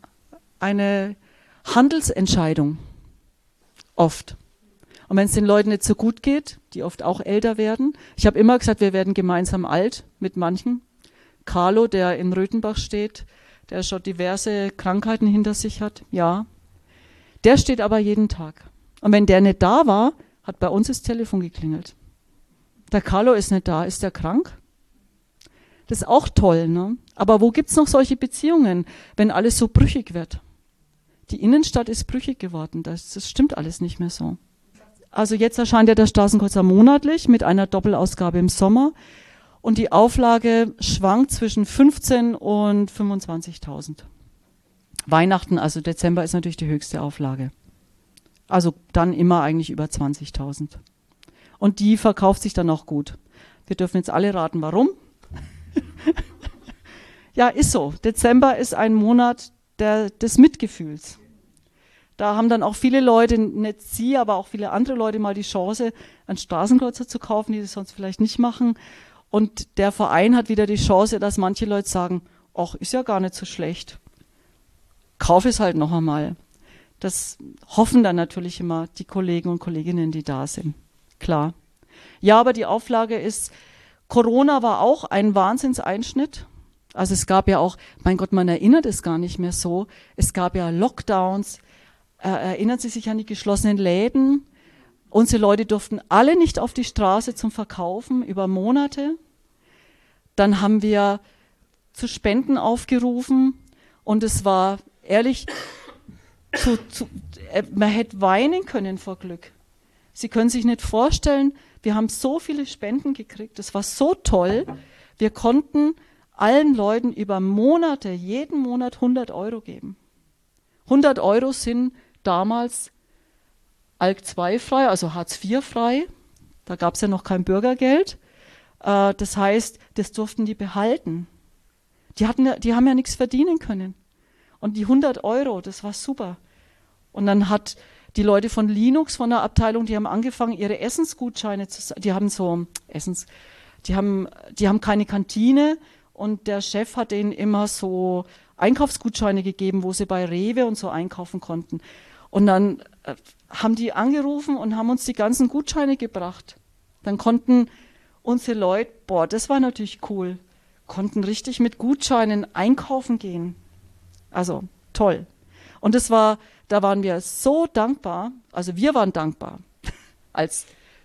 Handelsentscheidung. Oft. Und wenn es den Leuten nicht so gut geht, die oft auch älter werden. Ich habe immer gesagt, wir werden gemeinsam alt mit manchen. Carlo, der in Röthenbach steht, der schon diverse Krankheiten hinter sich hat, ja. Der steht aber jeden Tag. Und wenn der nicht da war, hat bei uns das Telefon geklingelt. Der Carlo ist nicht da, ist der krank? Das ist auch toll, ne? Aber wo gibt's noch solche Beziehungen, wenn alles so brüchig wird? Die Innenstadt ist brüchig geworden, das stimmt alles nicht mehr so. Also jetzt erscheint ja der Straßenkreuzer monatlich mit einer Doppelausgabe im Sommer und die Auflage schwankt zwischen 15 und 25.000. Weihnachten, also Dezember ist natürlich die höchste Auflage. Also dann immer eigentlich über 20.000. Und die verkauft sich dann auch gut. Wir dürfen jetzt alle raten, warum. Ja, ist so. Dezember ist ein Monat des Mitgefühls. Da haben dann auch viele Leute, nicht Sie, aber auch viele andere Leute mal die Chance, einen Straßenkreuzer zu kaufen, die das sonst vielleicht nicht machen. Und der Verein hat wieder die Chance, dass manche Leute sagen, ach, ist ja gar nicht so schlecht. Kauf es halt noch einmal. Das hoffen dann natürlich immer die Kollegen und Kolleginnen, die da sind. Klar. Ja, aber die Auflage ist, Corona war auch ein Wahnsinnseinschnitt. Also es gab ja auch, mein Gott, man erinnert es gar nicht mehr so. Es gab ja Lockdowns. Erinnern Sie sich an die geschlossenen Läden? Unsere Leute durften alle nicht auf die Straße zum Verkaufen über Monate. Dann haben wir zu Spenden aufgerufen und es war ehrlich, man hätte weinen können vor Glück. Sie können sich nicht vorstellen, wir haben so viele Spenden gekriegt, das war so toll. Wir konnten allen Leuten über Monate, jeden Monat 100 Euro geben. 100 Euro sind damals ALK II frei, also Hartz IV frei. Da gab es ja noch kein Bürgergeld. Das heißt, das durften die behalten. Die haben ja nichts verdienen können. Und die 100 Euro, das war super. Und dann hat die Leute von Linux, von der Abteilung, die haben angefangen, ihre Essensgutscheine die haben keine Kantine und der Chef hat denen immer so Einkaufsgutscheine gegeben, wo sie bei Rewe und so einkaufen konnten. Und dann haben die angerufen und haben uns die ganzen Gutscheine gebracht. Dann konnten unsere Leute, das war natürlich cool, konnten richtig mit Gutscheinen einkaufen gehen. Also toll. Und da waren wir so dankbar, also wir waren dankbar, als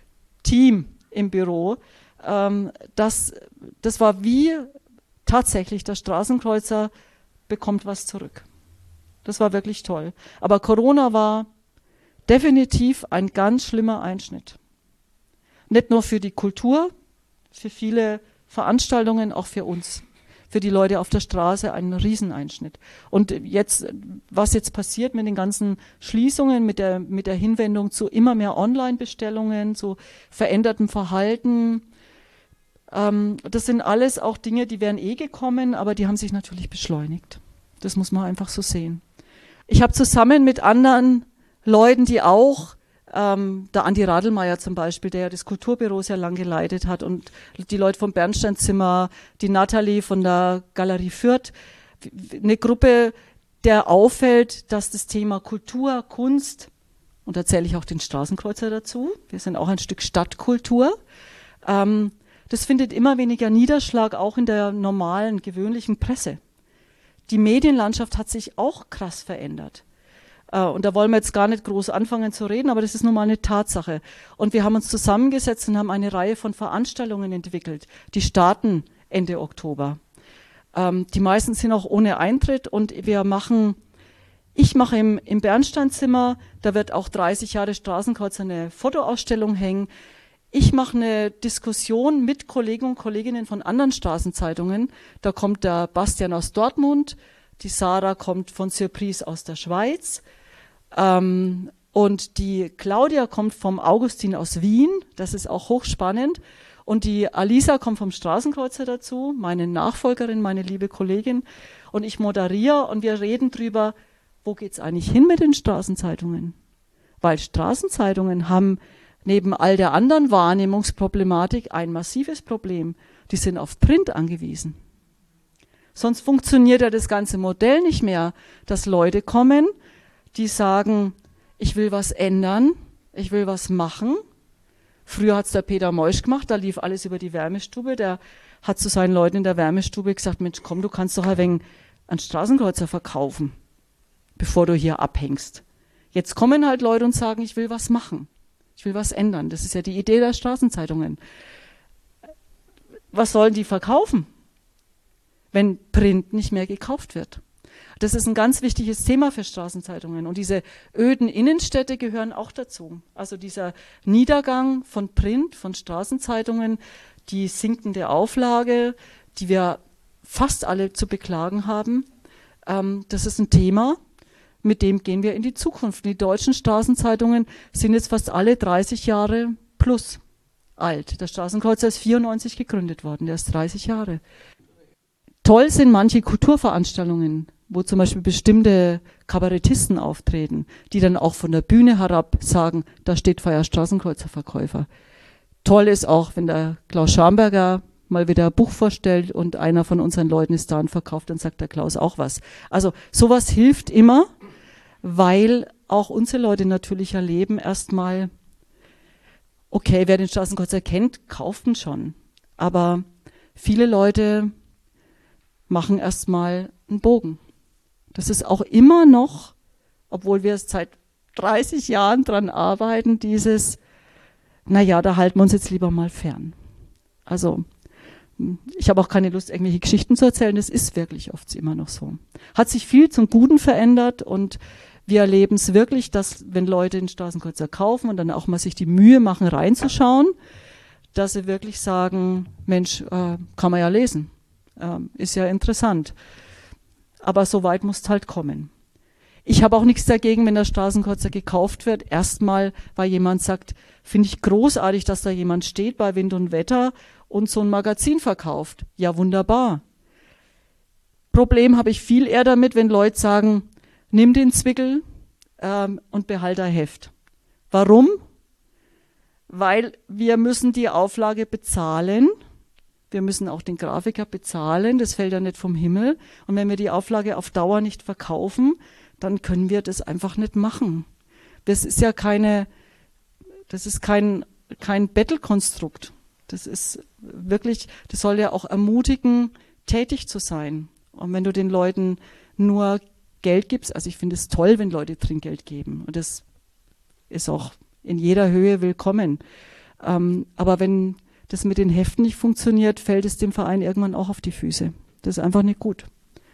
Team im Büro. Das war wie tatsächlich, der Straßenkreuzer bekommt was zurück. Das war wirklich toll. Aber Corona war definitiv ein ganz schlimmer Einschnitt. Nicht nur für die Kultur, für viele Veranstaltungen, auch für uns. Für die Leute auf der Straße ein Rieseneinschnitt. Und jetzt, was jetzt passiert mit den ganzen Schließungen, mit der Hinwendung zu immer mehr Online-Bestellungen, zu verändertem Verhalten, das sind alles auch Dinge, die wären gekommen, aber die haben sich natürlich beschleunigt. Das muss man einfach so sehen. Ich habe zusammen mit anderen Leuten, die auch, der Andi Radelmeier zum Beispiel, der ja das Kulturbüro sehr lang geleitet hat, und die Leute vom Bernsteinzimmer, die Nathalie von der Galerie Fürth, eine Gruppe, der auffällt, dass das Thema Kultur, Kunst, und da zähle ich auch den Straßenkreuzer dazu, wir sind auch ein Stück Stadtkultur, das findet immer weniger Niederschlag, auch in der normalen, gewöhnlichen Presse. Die Medienlandschaft hat sich auch krass verändert. Und da wollen wir jetzt gar nicht groß anfangen zu reden, aber das ist nun mal eine Tatsache. Und wir haben uns zusammengesetzt und haben eine Reihe von Veranstaltungen entwickelt. Die starten Ende Oktober. Die meisten sind auch ohne Eintritt, und ich mache im Bernsteinzimmer, da wird auch 30 Jahre Straßenkreuzer eine Fotoausstellung hängen. Ich mache eine Diskussion mit Kollegen und Kolleginnen von anderen Straßenzeitungen. Da kommt der Bastian aus Dortmund, die Sarah kommt von Surprise aus der Schweiz, und die Claudia kommt vom Augustin aus Wien, das ist auch hochspannend, und die Alisa kommt vom Straßenkreuzer dazu, meine Nachfolgerin, meine liebe Kollegin, und ich moderiere, und wir reden drüber, wo geht's eigentlich hin mit den Straßenzeitungen? Weil Straßenzeitungen haben neben all der anderen Wahrnehmungsproblematik ein massives Problem. Die sind auf Print angewiesen. Sonst funktioniert ja das ganze Modell nicht mehr, dass Leute kommen, die sagen, ich will was ändern, ich will was machen. Früher hat's der Peter Meusch gemacht, da lief alles über die Wärmestube. Der hat zu seinen Leuten in der Wärmestube gesagt, Mensch, komm, du kannst doch ein wenig einen Straßenkreuzer verkaufen, bevor du hier abhängst. Jetzt kommen halt Leute und sagen, ich will was machen. Ich will was ändern. Das ist ja die Idee der Straßenzeitungen. Was sollen die verkaufen, wenn Print nicht mehr gekauft wird? Das ist ein ganz wichtiges Thema für Straßenzeitungen. Und diese öden Innenstädte gehören auch dazu. Also dieser Niedergang von Print, von Straßenzeitungen, die sinkende Auflage, die wir fast alle zu beklagen haben, das ist ein Thema, mit dem gehen wir in die Zukunft. Die deutschen Straßenzeitungen sind jetzt fast alle 30 Jahre plus alt. Der Straßenkreuzer ist 94 gegründet worden, der ist 30 Jahre. Toll sind manche Kulturveranstaltungen, wo zum Beispiel bestimmte Kabarettisten auftreten, die dann auch von der Bühne herab sagen, da steht Feier Straßenkreuzerverkäufer. Toll ist auch, wenn der Klaus Schamberger mal wieder ein Buch vorstellt und einer von unseren Leuten ist da und verkauft, dann sagt der Klaus auch was. Also sowas hilft immer, weil auch unsere Leute natürlich erleben erstmal, okay, wer den Straßenkreuzer kennt, kauft ihn schon. Aber viele Leute machen erstmal einen Bogen. Das ist auch immer noch, obwohl wir seit 30 Jahren dran arbeiten, dieses, naja, da halten wir uns jetzt lieber mal fern. Also ich habe auch keine Lust, irgendwelche Geschichten zu erzählen. Das ist wirklich oft immer noch so. Hat sich viel zum Guten verändert, und wir erleben es wirklich, dass wenn Leute den Straßenkreuzer kaufen und dann auch mal sich die Mühe machen, reinzuschauen, dass sie wirklich sagen, Mensch, kann man ja lesen. Ist ja interessant. Aber so weit muss es halt kommen. Ich habe auch nichts dagegen, wenn der Straßenkreuzer gekauft wird. Erstmal, weil jemand sagt, finde ich großartig, dass da jemand steht bei Wind und Wetter und so ein Magazin verkauft. Ja, wunderbar. Problem habe ich viel eher damit, wenn Leute sagen, nimm den Zwickel und behalt ein Heft. Warum? Weil wir müssen die Auflage bezahlen. Wir müssen auch den Grafiker bezahlen. Das fällt ja nicht vom Himmel. Und wenn wir die Auflage auf Dauer nicht verkaufen, dann können wir das einfach nicht machen. Das ist ja kein Bettelkonstrukt. Das ist wirklich, das soll ja auch ermutigen, tätig zu sein. Und wenn du den Leuten nur Geld gibst, also ich finde es toll, wenn Leute Trinkgeld geben. Und das ist auch in jeder Höhe willkommen. Aber wenn das mit den Heften nicht funktioniert, fällt es dem Verein irgendwann auch auf die Füße. Das ist einfach nicht gut.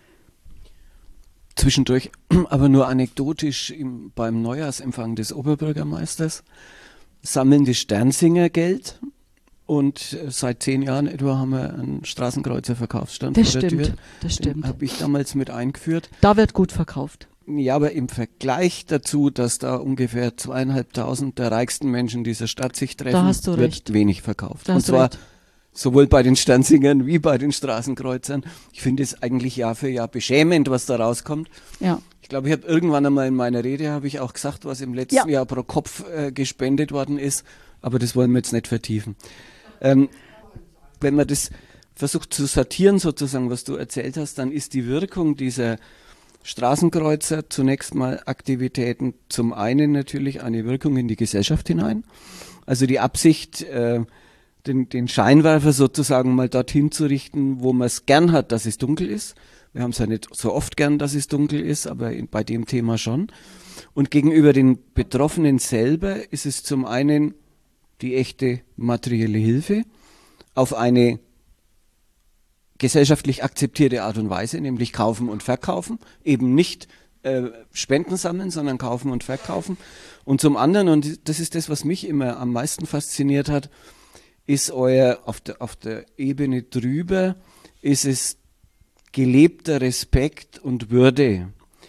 Zwischendurch, aber nur anekdotisch, beim Neujahrsempfang des Oberbürgermeisters sammeln die Sternsinger Geld und seit 10 Jahren etwa haben wir einen Straßenkreuzer-Verkaufsstand vor der Tür. Das stimmt. Habe ich damals mit eingeführt. Da wird gut verkauft. Ja, aber im Vergleich dazu, dass da ungefähr 2.500 der reichsten Menschen dieser Stadt sich treffen, da hast du wird recht. wenig verkauft. Da und hast du zwar recht. sowohl bei den Sternsingern wie bei den Straßenkreuzern. Ich finde es eigentlich Jahr für Jahr beschämend, was da rauskommt. Ja. Ich glaube, ich habe irgendwann einmal in meiner Rede, habe ich auch gesagt, was im letzten Jahr pro Kopf gespendet worden ist. Aber das wollen wir jetzt nicht vertiefen. Wenn man das versucht zu sortieren, sozusagen, was du erzählt hast, dann ist die Wirkung dieser Straßenkreuzer zunächst mal Aktivitäten zum einen natürlich eine Wirkung in die Gesellschaft hinein. Also die Absicht, den Scheinwerfer sozusagen mal dorthin zu richten, wo man es gern hat, dass es dunkel ist. Wir haben es ja nicht so oft gern, dass es dunkel ist, aber bei dem Thema schon. Und gegenüber den Betroffenen selber ist es zum einen die echte materielle Hilfe auf eine gesellschaftlich akzeptierte Art und Weise, nämlich kaufen und verkaufen, eben nicht Spenden sammeln, sondern kaufen und verkaufen. Und zum anderen, und das ist das, was mich immer am meisten fasziniert hat, ist auf der Ebene drüber, ist es gelebter Respekt und Würde.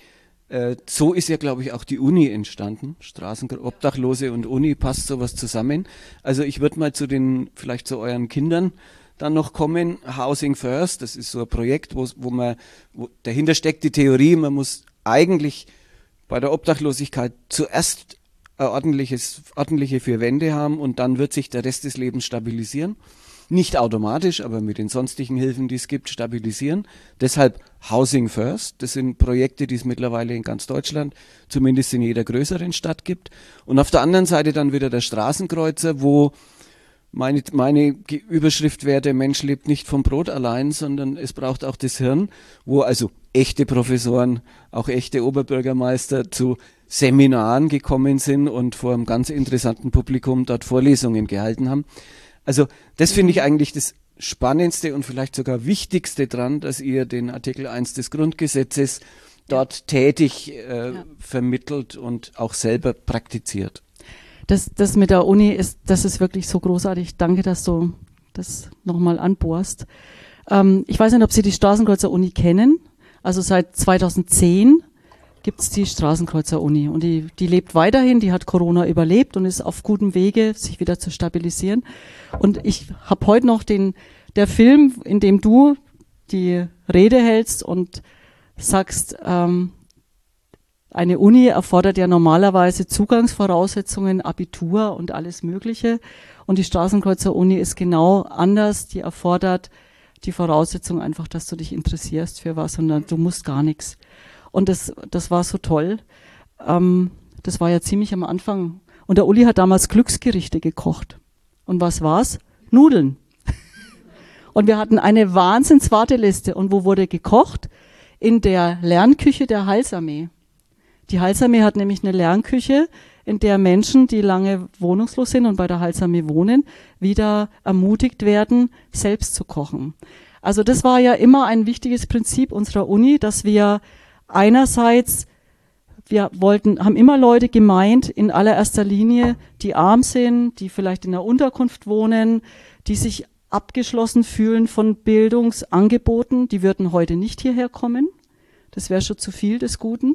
So ist ja, glaube ich, auch die Uni entstanden. Obdachlose und Uni, passt sowas zusammen. Also ich würde mal vielleicht zu euren Kindern dann noch kommen. Housing First, das ist so ein Projekt, wo dahinter steckt die Theorie, man muss eigentlich bei der Obdachlosigkeit zuerst ordentliche 4 Wände haben und dann wird sich der Rest des Lebens stabilisieren. Nicht automatisch, aber mit den sonstigen Hilfen, die es gibt, stabilisieren. Deshalb Housing First. Das sind Projekte, die es mittlerweile in ganz Deutschland, zumindest in jeder größeren Stadt gibt. Und auf der anderen Seite dann wieder der Straßenkreuzer, wo meine Überschrift wäre, der Mensch lebt nicht vom Brot allein, sondern es braucht auch das Hirn, wo also echte Professoren, auch echte Oberbürgermeister zu Seminaren gekommen sind und vor einem ganz interessanten Publikum dort Vorlesungen gehalten haben. Also das finde ich eigentlich das Spannendste und vielleicht sogar Wichtigste dran, dass ihr den Artikel 1 des Grundgesetzes dort tätig vermittelt und auch selber praktiziert. Das mit der Uni das ist wirklich so großartig. Danke, dass du das nochmal anbohrst. Ich weiß nicht, ob Sie die Straßenkreuzer-Uni kennen. Also seit 2010 gibt es die Straßenkreuzer-Uni und die lebt weiterhin, die hat Corona überlebt und ist auf gutem Wege, sich wieder zu stabilisieren. Und ich habe heute noch der Film, in dem du die Rede hältst und sagst, eine Uni erfordert ja normalerweise Zugangsvoraussetzungen, Abitur und alles Mögliche. Und die Straßenkreuzer-Uni ist genau anders, die erfordert die Voraussetzung einfach, dass du dich interessierst für was und du musst gar nichts. Und das war so toll. Das war ja ziemlich am Anfang. Und der Uli hat damals Glücksgerichte gekocht. Und was war's? Nudeln. Und wir hatten eine Wahnsinnswarteliste. Und wo wurde gekocht? In der Lernküche der Heilsarmee. Die Heilsarmee hat nämlich eine Lernküche, in der Menschen, die lange wohnungslos sind und bei der Heilsarmee wohnen, wieder ermutigt werden, selbst zu kochen. Also das war ja immer ein wichtiges Prinzip unserer Uni, dass wir einerseits, haben immer Leute gemeint, in allererster Linie, die arm sind, die vielleicht in einer Unterkunft wohnen, die sich abgeschlossen fühlen von Bildungsangeboten, die würden heute nicht hierher kommen. Das wäre schon zu viel des Guten.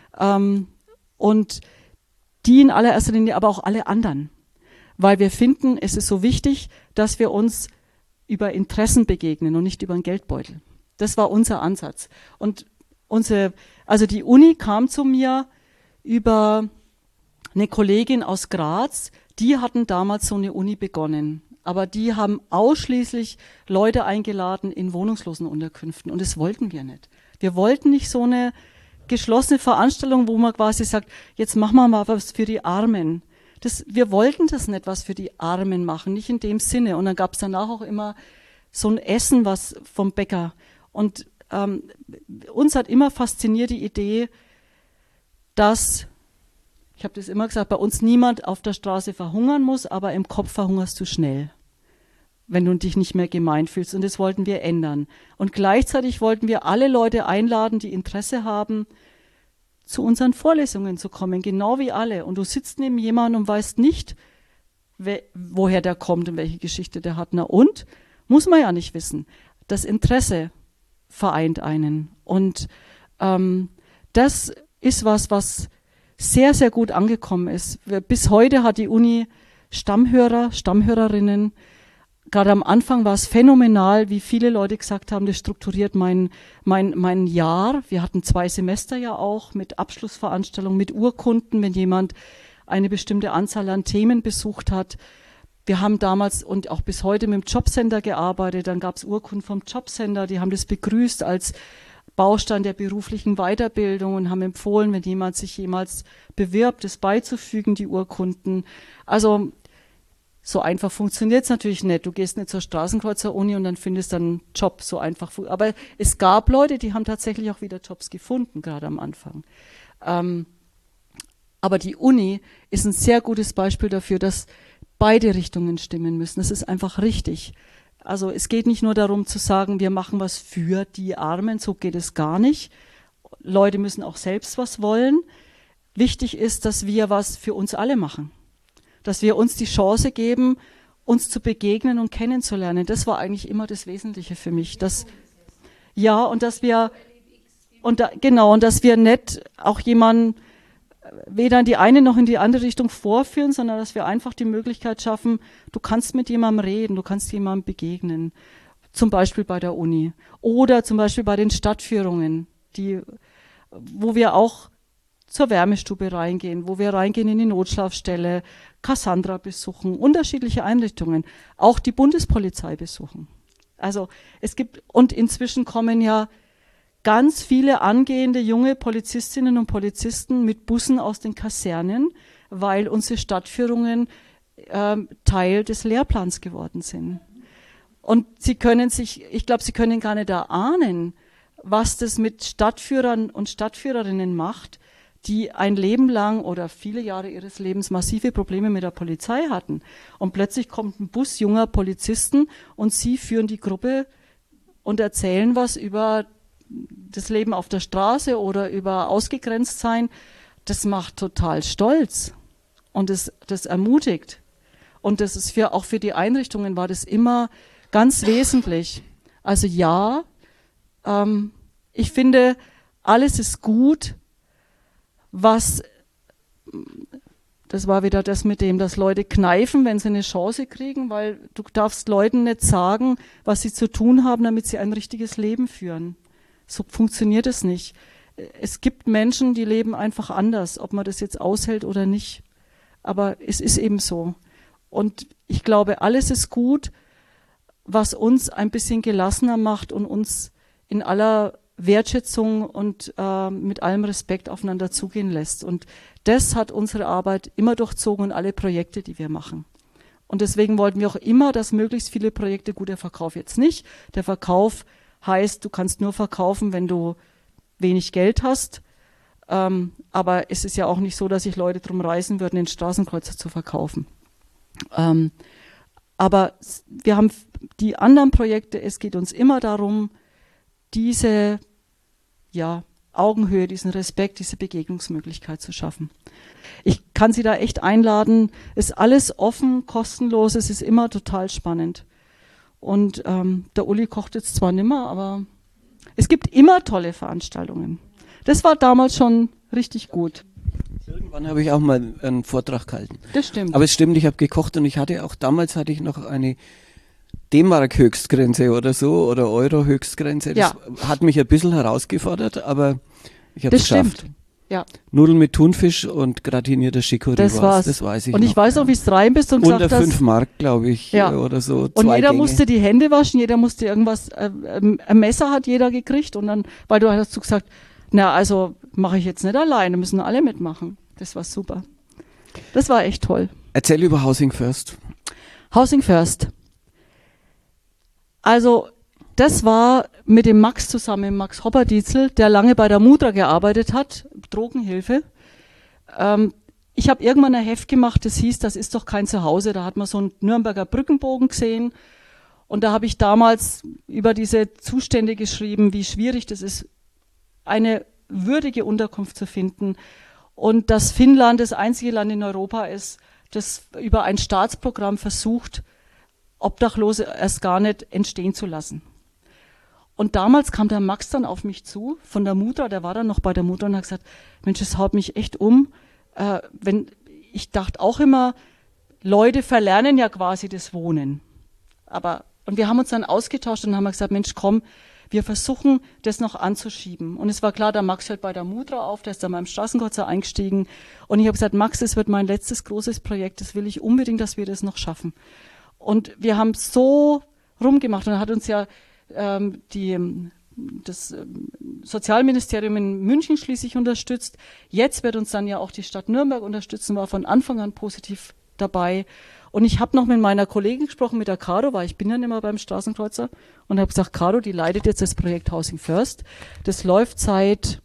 Und die in allererster Linie, aber auch alle anderen. Weil wir finden, es ist so wichtig, dass wir uns über Interessen begegnen und nicht über einen Geldbeutel. Das war unser Ansatz. Und also die Uni kam zu mir über eine Kollegin aus Graz, die hatten damals so eine Uni begonnen. Aber die haben ausschließlich Leute eingeladen in Wohnungslosenunterkünften und das wollten wir nicht. Wir wollten nicht so eine geschlossene Veranstaltung, wo man quasi sagt, jetzt machen wir mal was für die Armen. Wir wollten das nicht was für die Armen machen, nicht in dem Sinne. Und dann gab es danach auch immer so ein Essen, was vom Bäcker. Und uns hat immer fasziniert die Idee, dass Ich habe das immer gesagt, bei uns niemand auf der Straße verhungern muss, aber im Kopf verhungerst du schnell, wenn du dich nicht mehr gemeint fühlst. Und das wollten wir ändern. Und gleichzeitig wollten wir alle Leute einladen, die Interesse haben, zu unseren Vorlesungen zu kommen, genau wie alle. Und du sitzt neben jemandem und weißt nicht, woher der kommt und welche Geschichte der hat. Na und? Muss man ja nicht wissen. Das Interesse vereint einen. Und das ist was sehr, sehr gut angekommen ist. Bis heute hat die Uni Stammhörer, Stammhörerinnen. Gerade am Anfang war es phänomenal, wie viele Leute gesagt haben, das strukturiert mein Jahr. Wir hatten 2 Semester ja auch mit Abschlussveranstaltungen, mit Urkunden, wenn jemand eine bestimmte Anzahl an Themen besucht hat. Wir haben damals und auch bis heute mit dem Jobcenter gearbeitet. Dann gab es Urkunden vom Jobcenter, die haben das begrüßt als Baustein der beruflichen Weiterbildung und haben empfohlen, wenn jemand sich jemals bewirbt, das beizufügen, die Urkunden. Also so einfach funktioniert es natürlich nicht. Du gehst nicht zur Straßenkreuzer-Uni und dann findest dann einen Job. So einfach. Aber es gab Leute, die haben tatsächlich auch wieder Jobs gefunden, gerade am Anfang. Aber die Uni ist ein sehr gutes Beispiel dafür, dass beide Richtungen stimmen müssen. Das ist einfach richtig. Also es geht nicht nur darum zu sagen, wir machen was für die Armen, so geht es gar nicht. Leute müssen auch selbst was wollen. Wichtig ist, dass wir was für uns alle machen. Dass wir uns die Chance geben, uns zu begegnen und kennenzulernen. Das war eigentlich immer das Wesentliche für mich. Dass wir nicht auch jemanden weder in die eine noch in die andere Richtung vorführen, sondern dass wir einfach die Möglichkeit schaffen, du kannst mit jemandem reden, du kannst jemandem begegnen. Zum Beispiel bei der Uni oder zum Beispiel bei den Stadtführungen, wo wir auch zur Wärmestube reingehen, wo wir reingehen in die Notschlafstelle, Cassandra besuchen, unterschiedliche Einrichtungen, auch die Bundespolizei besuchen. Also und inzwischen kommen ja ganz viele angehende junge Polizistinnen und Polizisten mit Bussen aus den Kasernen, weil unsere Stadtführungen Teil des Lehrplans geworden sind. Und ich glaube, Sie können gar nicht erahnen, was das mit Stadtführern und Stadtführerinnen macht, die ein Leben lang oder viele Jahre ihres Lebens massive Probleme mit der Polizei hatten. Und plötzlich kommt ein Bus junger Polizisten und sie führen die Gruppe und erzählen was über das Leben auf der Straße oder über Ausgegrenztsein. Das macht total stolz und das ermutigt. Und das ist auch für die Einrichtungen war das immer ganz wesentlich. Also ich finde, alles ist gut, das war wieder das mit dem, dass Leute kneifen, wenn sie eine Chance kriegen, weil du darfst Leuten nicht sagen, was sie zu tun haben, damit sie ein richtiges Leben führen. So funktioniert es nicht. Es gibt Menschen, die leben einfach anders, ob man das jetzt aushält oder nicht. Aber es ist eben so. Und ich glaube, alles ist gut, was uns ein bisschen gelassener macht und uns in aller Wertschätzung und mit allem Respekt aufeinander zugehen lässt. Und das hat unsere Arbeit immer durchzogen und alle Projekte, die wir machen. Und deswegen wollten wir auch immer, dass möglichst viele Projekte, gut, der Verkauf jetzt nicht. Der Verkauf heißt, du kannst nur verkaufen, wenn du wenig Geld hast. Aber es ist ja auch nicht so, dass sich Leute drum reißen würden, den Straßenkreuzer zu verkaufen. Aber wir haben die anderen Projekte, es geht uns immer darum, diese Augenhöhe, diesen Respekt, diese Begegnungsmöglichkeit zu schaffen. Ich kann Sie da echt einladen. Ist alles offen, kostenlos, es ist immer total spannend. Und der Uli kocht jetzt zwar nimmer, aber es gibt immer tolle Veranstaltungen. Das war damals schon richtig gut. Irgendwann habe ich auch mal einen Vortrag gehalten. Das stimmt. Aber es stimmt, ich habe gekocht und damals hatte ich noch eine D-Mark-Höchstgrenze oder so oder Euro-Höchstgrenze. Das hat mich ein bisschen herausgefordert, aber ich habe es geschafft. Stimmt. Ja. Nudeln mit Thunfisch und gratinierter Chicorée. Das weiß ich und ich weiß noch, wie es rein bist und gesagt hast. Unter 5 Mark, glaube ich, oder so. Und jeder musste die Hände waschen, jeder musste irgendwas, ein Messer hat jeder gekriegt und dann, weil du hast gesagt, na, also mache ich jetzt nicht alleine, müssen alle mitmachen. Das war super. Das war echt toll. Erzähl über Housing First. Housing First. Also, das war mit dem Max zusammen, Max Hopperdietzel, der lange bei der Mudra gearbeitet hat, Drogenhilfe. ich habe irgendwann ein Heft gemacht, das hieß, das ist doch kein Zuhause. Da hat man so einen Nürnberger Brückenbogen gesehen. Und da habe ich damals über diese Zustände geschrieben, wie schwierig das ist, eine würdige Unterkunft zu finden. Und dass Finnland das einzige Land in Europa ist, das über ein Staatsprogramm versucht, Obdachlose erst gar nicht entstehen zu lassen. Und damals kam der Max dann auf mich zu, von der Mutra, der war dann noch bei der Mutra und hat gesagt, Mensch, das haut mich echt um. Ich dachte auch immer, Leute verlernen ja quasi das Wohnen. Und wir haben uns dann ausgetauscht und haben gesagt, Mensch, komm, wir versuchen, das noch anzuschieben. Und es war klar, der Max hört bei der Mutra auf, der ist dann beim Straßenkreuzer eingestiegen. Und ich habe gesagt, Max, das wird mein letztes großes Projekt, das will ich unbedingt, dass wir das noch schaffen. Und wir haben so rumgemacht und dann hat uns ja das Sozialministerium in München schließlich unterstützt. Jetzt wird uns dann ja auch die Stadt Nürnberg unterstützen, war von Anfang an positiv dabei. Und ich habe noch mit meiner Kollegin gesprochen, mit der Caro, weil ich bin ja nicht mehr beim Straßenkreuzer, und habe gesagt, Caro, die leitet jetzt das Projekt Housing First. Das läuft seit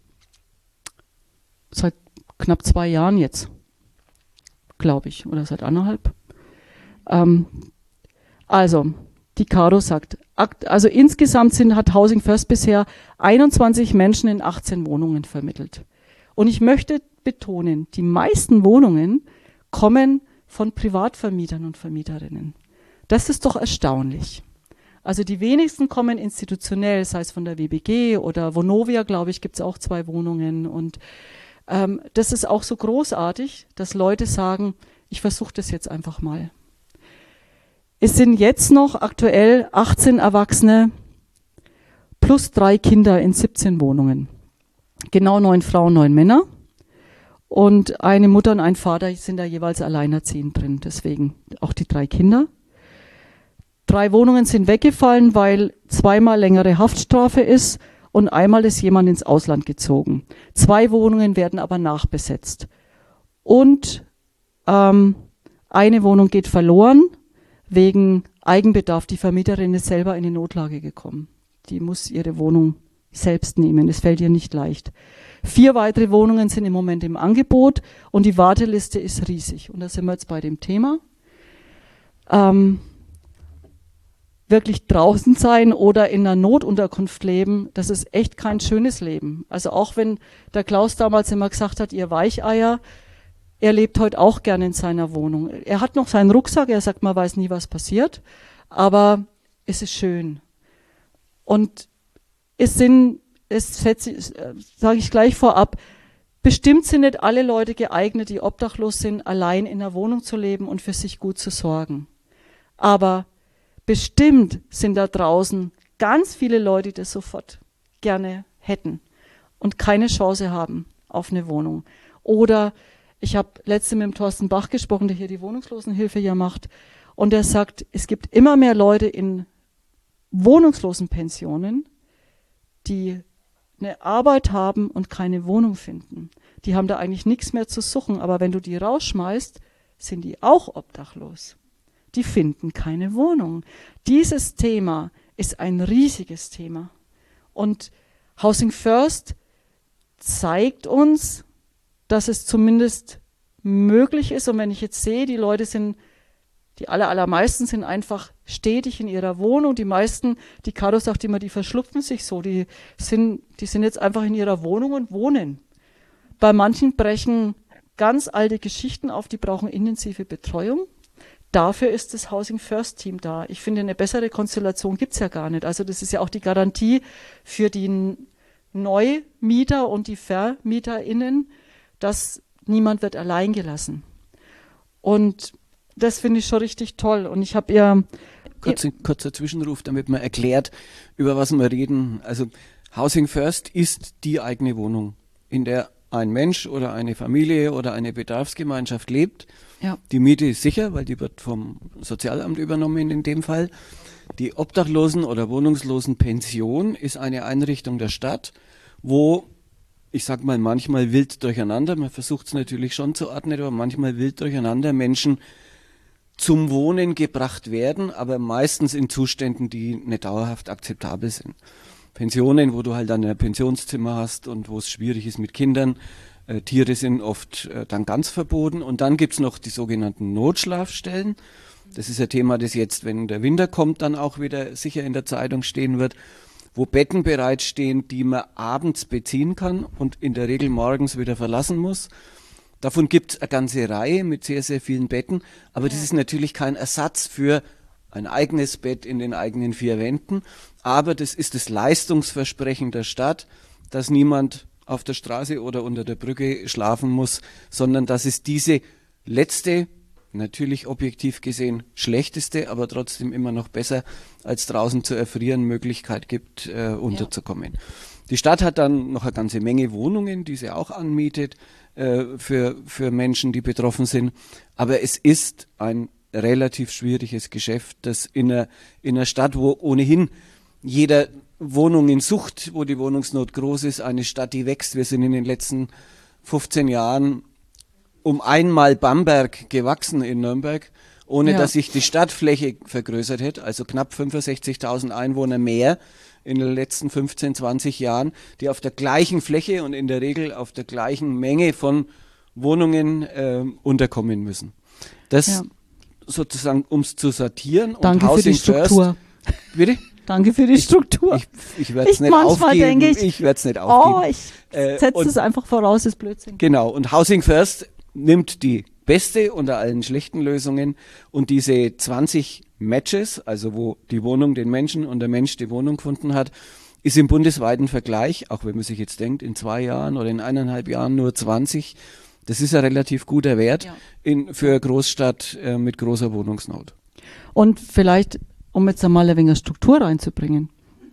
knapp 2 Jahren jetzt, glaube ich, oder seit 1,5. Also, die Caro sagt, also insgesamt hat Housing First bisher 21 Menschen in 18 Wohnungen vermittelt. Und ich möchte betonen, die meisten Wohnungen kommen von Privatvermietern und Vermieterinnen. Das ist doch erstaunlich. Also die wenigsten kommen institutionell, sei es von der WBG oder Vonovia, glaube ich, gibt es auch 2 Wohnungen. Und das ist auch so großartig, dass Leute sagen, ich versuche das jetzt einfach mal. Es sind jetzt noch aktuell 18 Erwachsene plus 3 Kinder in 17 Wohnungen. Genau 9 Frauen, 9 Männer. Und eine Mutter und ein Vater sind da jeweils alleinerziehend drin. Deswegen auch die 3 Kinder. 3 Wohnungen sind weggefallen, weil 2-mal längere Haftstrafe ist und einmal ist jemand ins Ausland gezogen. 2 Wohnungen werden aber nachbesetzt. Und eine Wohnung geht verloren. Wegen Eigenbedarf. Die Vermieterin ist selber in die Notlage gekommen. Die muss ihre Wohnung selbst nehmen. Es fällt ihr nicht leicht. 4 weitere Wohnungen sind im Moment im Angebot und die Warteliste ist riesig. Und da sind wir jetzt bei dem Thema. Wirklich draußen sein oder in einer Notunterkunft leben, das ist echt kein schönes Leben. Also auch wenn der Klaus damals immer gesagt hat, ihr Weicheier, er lebt heute auch gerne in seiner Wohnung. Er hat noch seinen Rucksack, er sagt, man weiß nie, was passiert, aber es ist schön. Und sage ich gleich vorab, bestimmt sind nicht alle Leute geeignet, die obdachlos sind, allein in einer Wohnung zu leben und für sich gut zu sorgen. Aber bestimmt sind da draußen ganz viele Leute, die das sofort gerne hätten und keine Chance haben auf eine Wohnung. Oder ich habe letztens mit dem Thorsten Bach gesprochen, der hier die Wohnungslosenhilfe ja macht. Und der sagt, es gibt immer mehr Leute in Wohnungslosenpensionen, die eine Arbeit haben und keine Wohnung finden. Die haben da eigentlich nichts mehr zu suchen. Aber wenn du die rausschmeißt, sind die auch obdachlos. Die finden keine Wohnung. Dieses Thema ist ein riesiges Thema. Und Housing First zeigt uns, dass es zumindest möglich ist. Und wenn ich jetzt sehe, die Leute sind, die allermeisten sind einfach stetig in ihrer Wohnung. Die meisten, die Caro sagt immer, die verschlupfen sich so. Die sind jetzt einfach in ihrer Wohnung und wohnen. Bei manchen brechen ganz alte Geschichten auf, die brauchen intensive Betreuung. Dafür ist das Housing First Team da. Ich finde, eine bessere Konstellation gibt's ja gar nicht. Also das ist ja auch die Garantie für die Neumieter und die VermieterInnen, dass niemand wird allein gelassen. Und das finde ich schon richtig toll. Und ich habe ja... Kurzer Zwischenruf, damit man erklärt, über was wir reden. Also Housing First ist die eigene Wohnung, in der ein Mensch oder eine Familie oder eine Bedarfsgemeinschaft lebt. Ja. Die Miete ist sicher, weil die wird vom Sozialamt übernommen in dem Fall. Die Obdachlosen- oder Wohnungslosenpension ist eine Einrichtung der Stadt, wo, ich sag mal, manchmal wild durcheinander, man versucht es natürlich schon zu ordnen, aber manchmal wild durcheinander Menschen zum Wohnen gebracht werden, aber meistens in Zuständen, die nicht dauerhaft akzeptabel sind. Pensionen, wo du halt dann ein Pensionszimmer hast und wo es schwierig ist mit Kindern, Tiere sind oft dann ganz verboten. Und dann gibt es noch die sogenannten Notschlafstellen. Das ist ein Thema, das jetzt, wenn der Winter kommt, dann auch wieder sicher in der Zeitung stehen wird, wo Betten bereitstehen, die man abends beziehen kann und in der Regel morgens wieder verlassen muss. Davon gibt es eine ganze Reihe mit sehr, sehr vielen Betten, aber das ist natürlich kein Ersatz für ein eigenes Bett in den eigenen vier Wänden, aber das ist das Leistungsversprechen der Stadt, dass niemand auf der Straße oder unter der Brücke schlafen muss, sondern dass es diese letzte, natürlich objektiv gesehen schlechteste, aber trotzdem immer noch besser als draußen zu erfrieren, Möglichkeit gibt, unterzukommen. Ja. Die Stadt hat dann noch eine ganze Menge Wohnungen, die sie auch anmietet für Menschen, die betroffen sind. Aber es ist ein relativ schwieriges Geschäft, das in einer Stadt, wo ohnehin jeder Wohnungen sucht, wo die Wohnungsnot groß ist, eine Stadt, die wächst. Wir sind in den letzten 15 Jahren um einmal Bamberg gewachsen in Nürnberg, ohne dass sich die Stadtfläche vergrößert hätte, also knapp 65.000 Einwohner mehr in den letzten 15, 20 Jahren, die auf der gleichen Fläche und in der Regel auf der gleichen Menge von Wohnungen unterkommen müssen. Das sozusagen, um es zu sortieren. Danke und für die Struktur. First, bitte? Danke für die Struktur. Ich werde es nicht aufgeben. Ich werde es nicht aufgeben. Ich setze es einfach voraus, ist Blödsinn. Genau, und Housing First nimmt die beste unter allen schlechten Lösungen und diese 20 Matches, also wo die Wohnung den Menschen und der Mensch die Wohnung gefunden hat, ist im bundesweiten Vergleich, auch wenn man sich jetzt denkt, in 2 Jahren oder in 1,5 Jahren nur 20, das ist ein relativ guter Wert für eine Großstadt mit großer Wohnungsnot. Und vielleicht, um jetzt einmal ein wenig Struktur reinzubringen.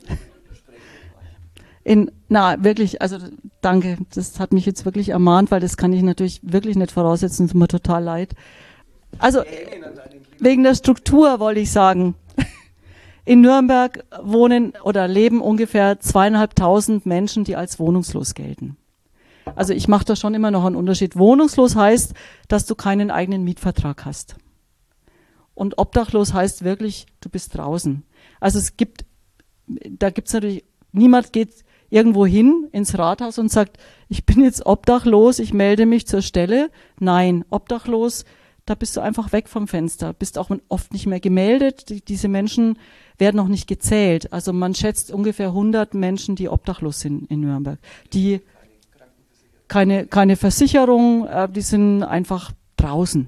Wirklich, also danke, das hat mich jetzt wirklich ermahnt, weil das kann ich natürlich wirklich nicht voraussetzen, es tut mir total leid. Also wegen der Struktur wollte ich sagen, in Nürnberg wohnen oder leben ungefähr 2.500 Menschen, die als wohnungslos gelten. Also ich mache da schon immer noch einen Unterschied. Wohnungslos heißt, dass du keinen eigenen Mietvertrag hast. Und obdachlos heißt wirklich, du bist draußen. Also da gibt's natürlich, niemand geht irgendwo hin ins Rathaus und sagt, ich bin jetzt obdachlos, ich melde mich zur Stelle. Nein, obdachlos, da bist du einfach weg vom Fenster, bist auch oft nicht mehr gemeldet. Diese Menschen werden noch nicht gezählt. Also man schätzt ungefähr 100 Menschen, die obdachlos sind in Nürnberg. Die keine Versicherung, die sind einfach draußen.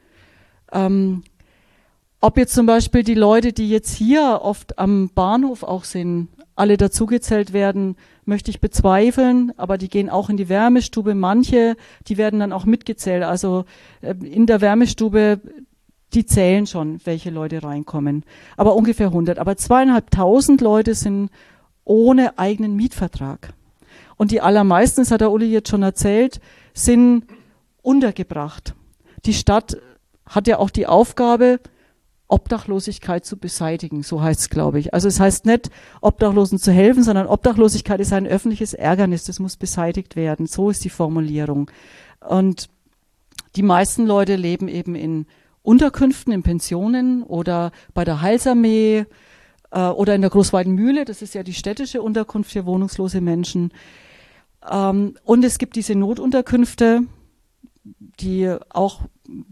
Ob jetzt zum Beispiel die Leute, die jetzt hier oft am Bahnhof auch sind, alle dazugezählt werden, möchte ich bezweifeln, aber die gehen auch in die Wärmestube. Manche, die werden dann auch mitgezählt. Also in der Wärmestube, die zählen schon, welche Leute reinkommen. Aber ungefähr 100. Aber 2.500 Leute sind ohne eigenen Mietvertrag. Und die allermeisten, das hat der Uli jetzt schon erzählt, sind untergebracht. Die Stadt hat ja auch die Aufgabe, Obdachlosigkeit zu beseitigen, so heißt es, glaube ich. Also es heißt nicht, Obdachlosen zu helfen, sondern Obdachlosigkeit ist ein öffentliches Ärgernis, das muss beseitigt werden. So ist die Formulierung. Und die meisten Leute leben eben in Unterkünften, in Pensionen oder bei der Heilsarmee oder in der Großweiten Mühle, das ist ja die städtische Unterkunft für wohnungslose Menschen. Und es gibt diese Notunterkünfte, die auch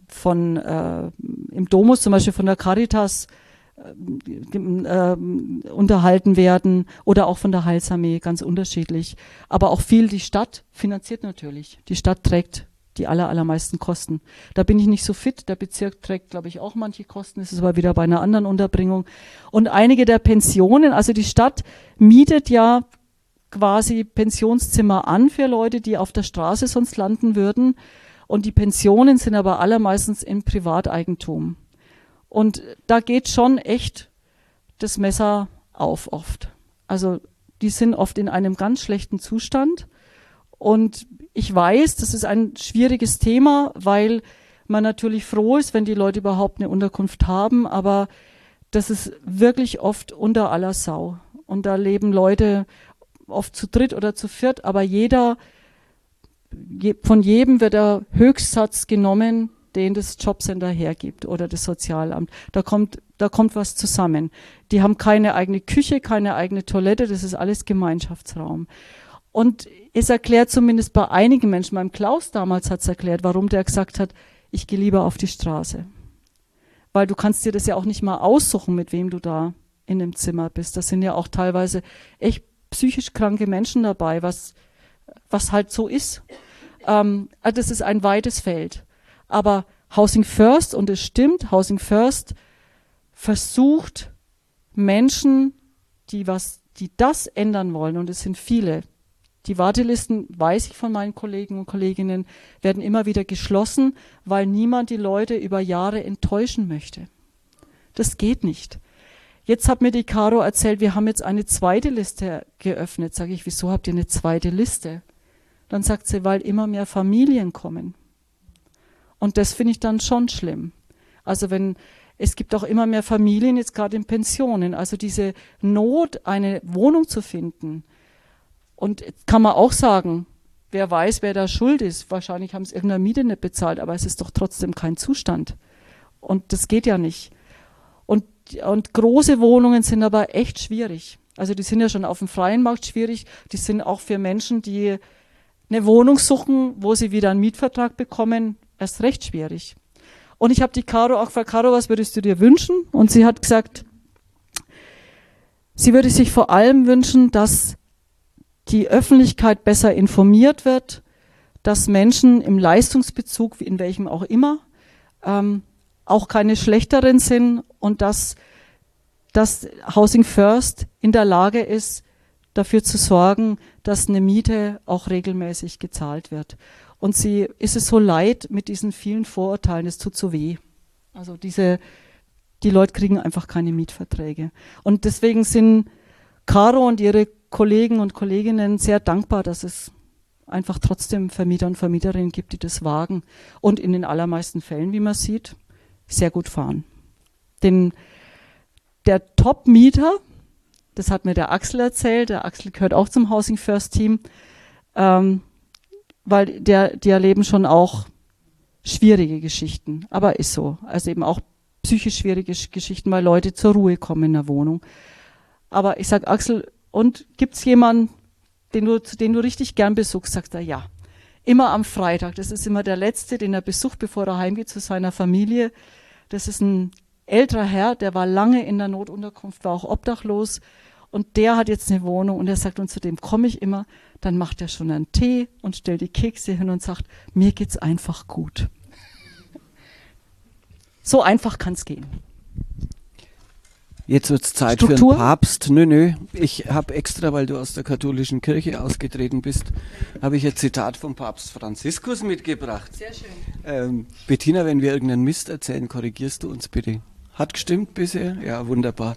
im Domus zum Beispiel von der Caritas unterhalten werden oder auch von der Heilsarmee, ganz unterschiedlich. Aber auch viel die Stadt finanziert natürlich. Die Stadt trägt die allermeisten Kosten. Da bin ich nicht so fit. Der Bezirk trägt, glaube ich, auch manche Kosten. Das ist aber wieder bei einer anderen Unterbringung. Und einige der Pensionen, also die Stadt mietet ja quasi Pensionszimmer an für Leute, die auf der Straße sonst landen würden. Und die Pensionen sind aber allermeistens im Privateigentum. Und da geht schon echt das Messer auf oft. Also die sind oft in einem ganz schlechten Zustand. Und ich weiß, das ist ein schwieriges Thema, weil man natürlich froh ist, wenn die Leute überhaupt eine Unterkunft haben. Aber das ist wirklich oft unter aller Sau. Und da leben Leute oft zu dritt oder zu viert, aber von jedem wird der Höchstsatz genommen, den das Jobcenter hergibt oder das Sozialamt. Da kommt was zusammen. Die haben keine eigene Küche, keine eigene Toilette, das ist alles Gemeinschaftsraum. Und es erklärt zumindest bei einigen Menschen, beim Klaus damals hat es erklärt, warum der gesagt hat, ich gehe lieber auf die Straße. Weil du kannst dir das ja auch nicht mal aussuchen, mit wem du da in einem Zimmer bist. Das sind ja auch teilweise echt psychisch kranke Menschen dabei, was halt so ist. Das ist ein weites Feld. Aber Housing First, und es stimmt, Housing First versucht Menschen, die das ändern wollen, und es sind viele. Die Wartelisten, weiß ich von meinen Kollegen und Kolleginnen, werden immer wieder geschlossen, weil niemand die Leute über Jahre enttäuschen möchte. Das geht nicht. Jetzt hat mir die Caro erzählt, wir haben jetzt eine zweite Liste geöffnet. Sage ich, wieso habt ihr eine zweite Liste? Dann sagt sie, weil immer mehr Familien kommen. Und das finde ich dann schon schlimm. Also es gibt auch immer mehr Familien, jetzt gerade in Pensionen. Also diese Not, eine Wohnung zu finden. Und kann man auch sagen, wer weiß, wer da schuld ist. Wahrscheinlich haben es irgendeine Miete nicht bezahlt, aber es ist doch trotzdem kein Zustand. Und das geht ja nicht. Und große Wohnungen sind aber echt schwierig. Also die sind ja schon auf dem freien Markt schwierig. Die sind auch für Menschen, die eine Wohnung suchen, wo sie wieder einen Mietvertrag bekommen, erst recht schwierig. Und ich habe die Caro auch gefragt, Caro, was würdest du dir wünschen? Und sie hat gesagt, sie würde sich vor allem wünschen, dass die Öffentlichkeit besser informiert wird, dass Menschen im Leistungsbezug, in welchem auch immer, auch keine schlechteren sind und dass Housing First in der Lage ist, dafür zu sorgen, dass eine Miete auch regelmäßig gezahlt wird. Und sie ist es so leid mit diesen vielen Vorurteilen, es tut so weh. Also die Leute kriegen einfach keine Mietverträge. Und deswegen sind Caro und ihre Kollegen und Kolleginnen sehr dankbar, dass es einfach trotzdem Vermieter und Vermieterinnen gibt, die das wagen und in den allermeisten Fällen, wie man sieht, sehr gut fahren. Denn der Top-Mieter, das hat mir der Axel erzählt, der Axel gehört auch zum Housing First Team, weil die erleben schon auch schwierige Geschichten, aber ist so. Also eben auch psychisch schwierige Geschichten, weil Leute zur Ruhe kommen in der Wohnung. Aber ich sag Axel, und gibt's jemanden, den du richtig gern besuchst? Sagt er, ja. Immer am Freitag. Das ist immer der Letzte, den er besucht, bevor er heimgeht zu seiner Familie. Das ist ein älterer Herr, der war lange in der Notunterkunft, war auch obdachlos. Und der hat jetzt eine Wohnung und er sagt, und zu dem komme ich immer. Dann macht er schon einen Tee und stellt die Kekse hin und sagt, mir geht's einfach gut. So einfach kann's gehen. Jetzt wird's Zeit Struktur? für einen Papst. Nö. Ich habe extra, weil du aus der katholischen Kirche ausgetreten bist, habe ich ein Zitat vom Papst Franziskus mitgebracht. Sehr schön. Bettina, wenn wir irgendeinen Mist erzählen, korrigierst du uns bitte. Hat gestimmt bisher? Ja, wunderbar.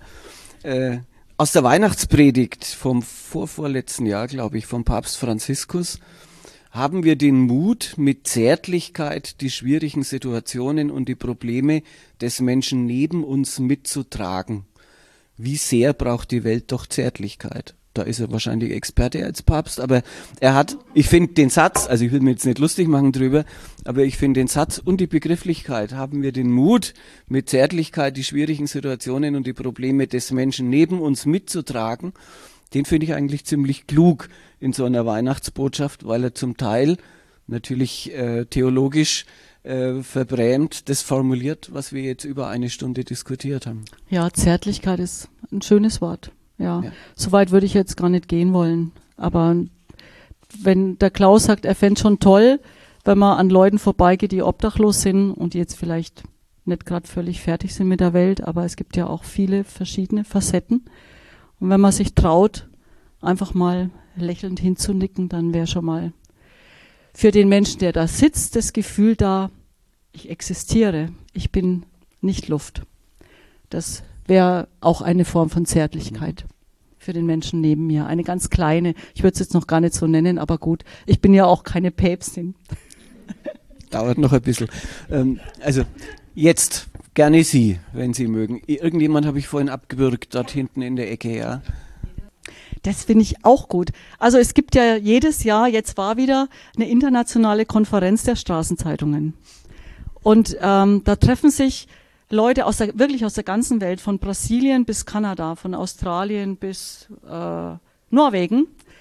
Aus der Weihnachtspredigt vom vorvorletzten Jahr, glaube ich, vom Papst Franziskus, haben wir den Mut, mit Zärtlichkeit die schwierigen Situationen und die Probleme des Menschen neben uns mitzutragen. Wie sehr braucht die Welt doch Zärtlichkeit? Da ist er wahrscheinlich Experte als Papst, aber ich finde den Satz, also ich will mir jetzt nicht lustig machen drüber, aber ich finde den Satz und die Begrifflichkeit, haben wir den Mut, mit Zärtlichkeit die schwierigen Situationen und die Probleme des Menschen neben uns mitzutragen, den finde ich eigentlich ziemlich klug in so einer Weihnachtsbotschaft, weil er zum Teil natürlich theologisch verbrämt das formuliert, was wir jetzt über eine Stunde diskutiert haben. Ja, Zärtlichkeit ist ein schönes Wort. Ja. So weit würde ich jetzt gar nicht gehen wollen. Aber wenn der Klaus sagt, er fände es schon toll, wenn man an Leuten vorbeigeht, die obdachlos sind und die jetzt vielleicht nicht gerade völlig fertig sind mit der Welt, aber es gibt ja auch viele verschiedene Facetten. Und wenn man sich traut, einfach mal lächelnd hinzunicken, dann wäre schon mal für den Menschen, der da sitzt, das Gefühl da, ich existiere, ich bin nicht Luft. Das wäre auch eine Form von Zärtlichkeit für den Menschen neben mir. Eine ganz kleine, ich würde es jetzt noch gar nicht so nennen, aber gut, ich bin ja auch keine Päpstin. Dauert noch ein bisschen. Also jetzt gerne Sie, wenn Sie mögen. Irgendjemand habe ich vorhin abgewürgt, dort hinten in der Ecke, ja. Das finde ich auch gut. Also es gibt ja jedes Jahr, jetzt war wieder eine internationale Konferenz der Straßenzeitungen. Und da treffen sich Leute wirklich aus der ganzen Welt, von Brasilien bis Kanada, von Australien bis Norwegen.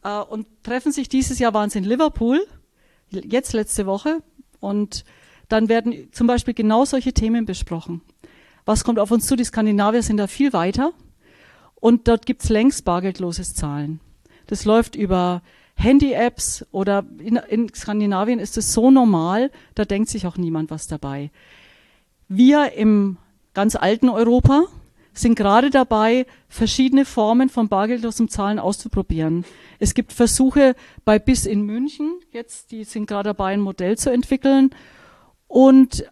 und treffen sich dieses Jahr, waren sie in Liverpool, jetzt letzte Woche, und dann werden zum Beispiel genau solche Themen besprochen. Was kommt auf uns zu? Die Skandinavier sind da viel weiter und dort gibt's längst bargeldloses Zahlen. Das läuft über Handy-Apps oder in Skandinavien ist es so normal, da denkt sich auch niemand was dabei. Wir im ganz alten Europa sind gerade dabei, verschiedene Formen von bargeldlosem Zahlen auszuprobieren. Es gibt Versuche bei BIS in München, jetzt, die sind gerade dabei, ein Modell zu entwickeln. Und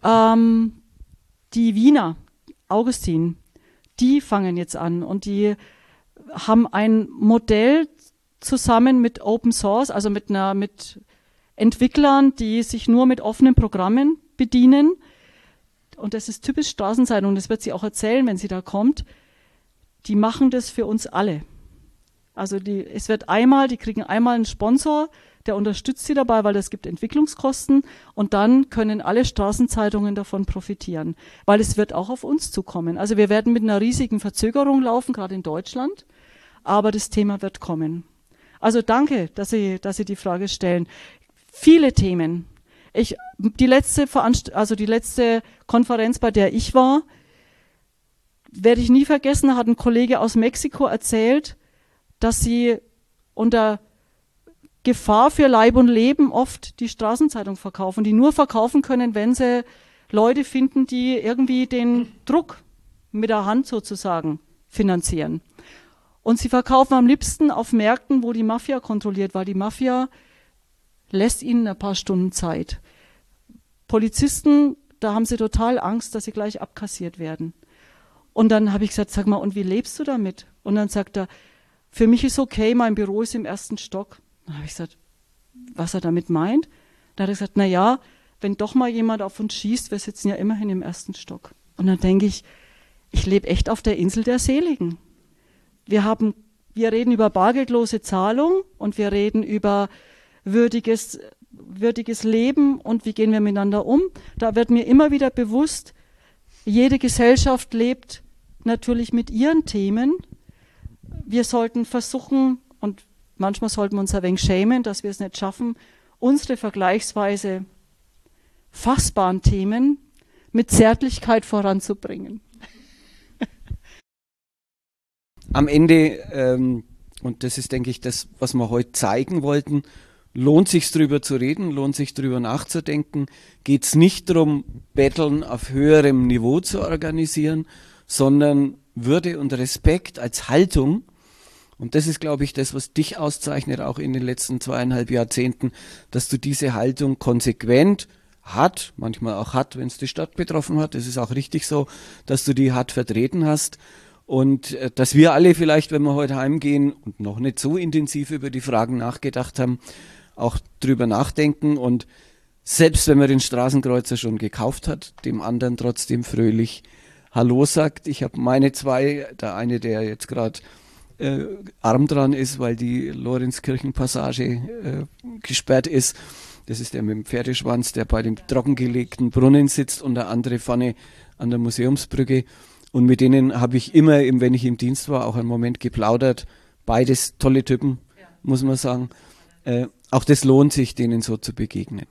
die Wiener, Augustin, die fangen jetzt an und die haben ein Modell zusammen mit Open Source, also mit Entwicklern, die sich nur mit offenen Programmen bedienen. Und das ist typisch Straßenzeitung, das wird sie auch erzählen, wenn sie da kommt. Die machen das für uns alle. Also die kriegen einmal einen Sponsor, der unterstützt sie dabei, weil es gibt Entwicklungskosten und dann können alle Straßenzeitungen davon profitieren, weil es wird auch auf uns zukommen. Also wir werden mit einer riesigen Verzögerung laufen, gerade in Deutschland, aber das Thema wird kommen. Also danke, dass Sie die Frage stellen. Viele Themen. Die letzte Konferenz, bei der ich war, werde ich nie vergessen, da hat ein Kollege aus Mexiko erzählt, dass sie unter Gefahr für Leib und Leben oft die Straßenzeitung verkaufen, die nur verkaufen können, wenn sie Leute finden, die irgendwie den Druck mit der Hand sozusagen finanzieren. Und sie verkaufen am liebsten auf Märkten, wo die Mafia kontrolliert, weil die Mafia lässt ihnen ein paar Stunden Zeit. Polizisten, da haben sie total Angst, dass sie gleich abkassiert werden. Und dann habe ich gesagt, sag mal, und wie lebst du damit? Und dann sagt er, für mich ist okay, mein Büro ist im 1. Stock. Dann habe ich gesagt, was er damit meint? Dann hat er gesagt, na ja, wenn doch mal jemand auf uns schießt, wir sitzen ja immerhin im 1. Stock. Und dann denke ich lebe echt auf der Insel der Seligen. Wir reden über bargeldlose Zahlung und wir reden über würdiges Leben und wie gehen wir miteinander um. Da wird mir immer wieder bewusst, jede Gesellschaft lebt natürlich mit ihren Themen. Wir sollten versuchen, und manchmal sollten wir uns ein wenig schämen, dass wir es nicht schaffen, unsere vergleichsweise fassbaren Themen mit Zärtlichkeit voranzubringen. Am Ende, und das ist, denke ich, das, was wir heute zeigen wollten, lohnt sich drüber zu reden, lohnt sich drüber nachzudenken, geht es nicht darum, Betteln auf höherem Niveau zu organisieren, sondern Würde und Respekt als Haltung. Und das ist, glaube ich, das, was dich auszeichnet, auch in den letzten 2,5 Jahrzehnten, dass du diese Haltung konsequent manchmal auch wenn es die Stadt betroffen hat, das ist auch richtig so, dass du die hart vertreten hast. Und dass wir alle vielleicht, wenn wir heute heimgehen und noch nicht so intensiv über die Fragen nachgedacht haben, auch drüber nachdenken und selbst wenn man den Straßenkreuzer schon gekauft hat, dem anderen trotzdem fröhlich Hallo sagt. Ich habe meine zwei, der eine, der jetzt gerade arm dran ist, weil die Lorenzkirchenpassage gesperrt ist. Das ist der mit dem Pferdeschwanz, der bei dem trockengelegten Brunnen sitzt und der andere vorne an der Museumsbrücke. Und mit denen habe ich immer, wenn ich im Dienst war, auch einen Moment geplaudert. Beides tolle Typen, muss man sagen. Auch das lohnt sich, denen so zu begegnen.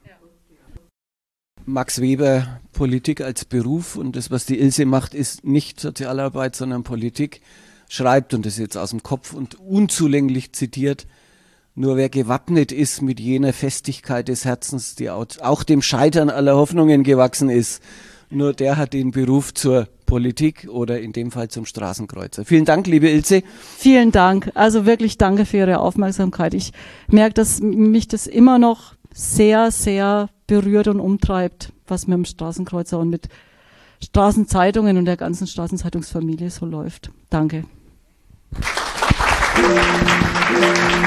Max Weber, Politik als Beruf, und das, was die Ilse macht, ist nicht Sozialarbeit, sondern Politik. Schreibt, und das ist jetzt aus dem Kopf und unzulänglich zitiert, nur wer gewappnet ist mit jener Festigkeit des Herzens, die auch dem Scheitern aller Hoffnungen gewachsen ist, nur der hat den Beruf zur Politik oder in dem Fall zum Straßenkreuzer. Vielen Dank, liebe Ilse. Vielen Dank. Also wirklich danke für Ihre Aufmerksamkeit. Ich merke, dass mich das immer noch sehr, sehr berührt und umtreibt, was mit dem Straßenkreuzer und mit Straßenzeitungen und der ganzen Straßenzeitungsfamilie so läuft. Danke.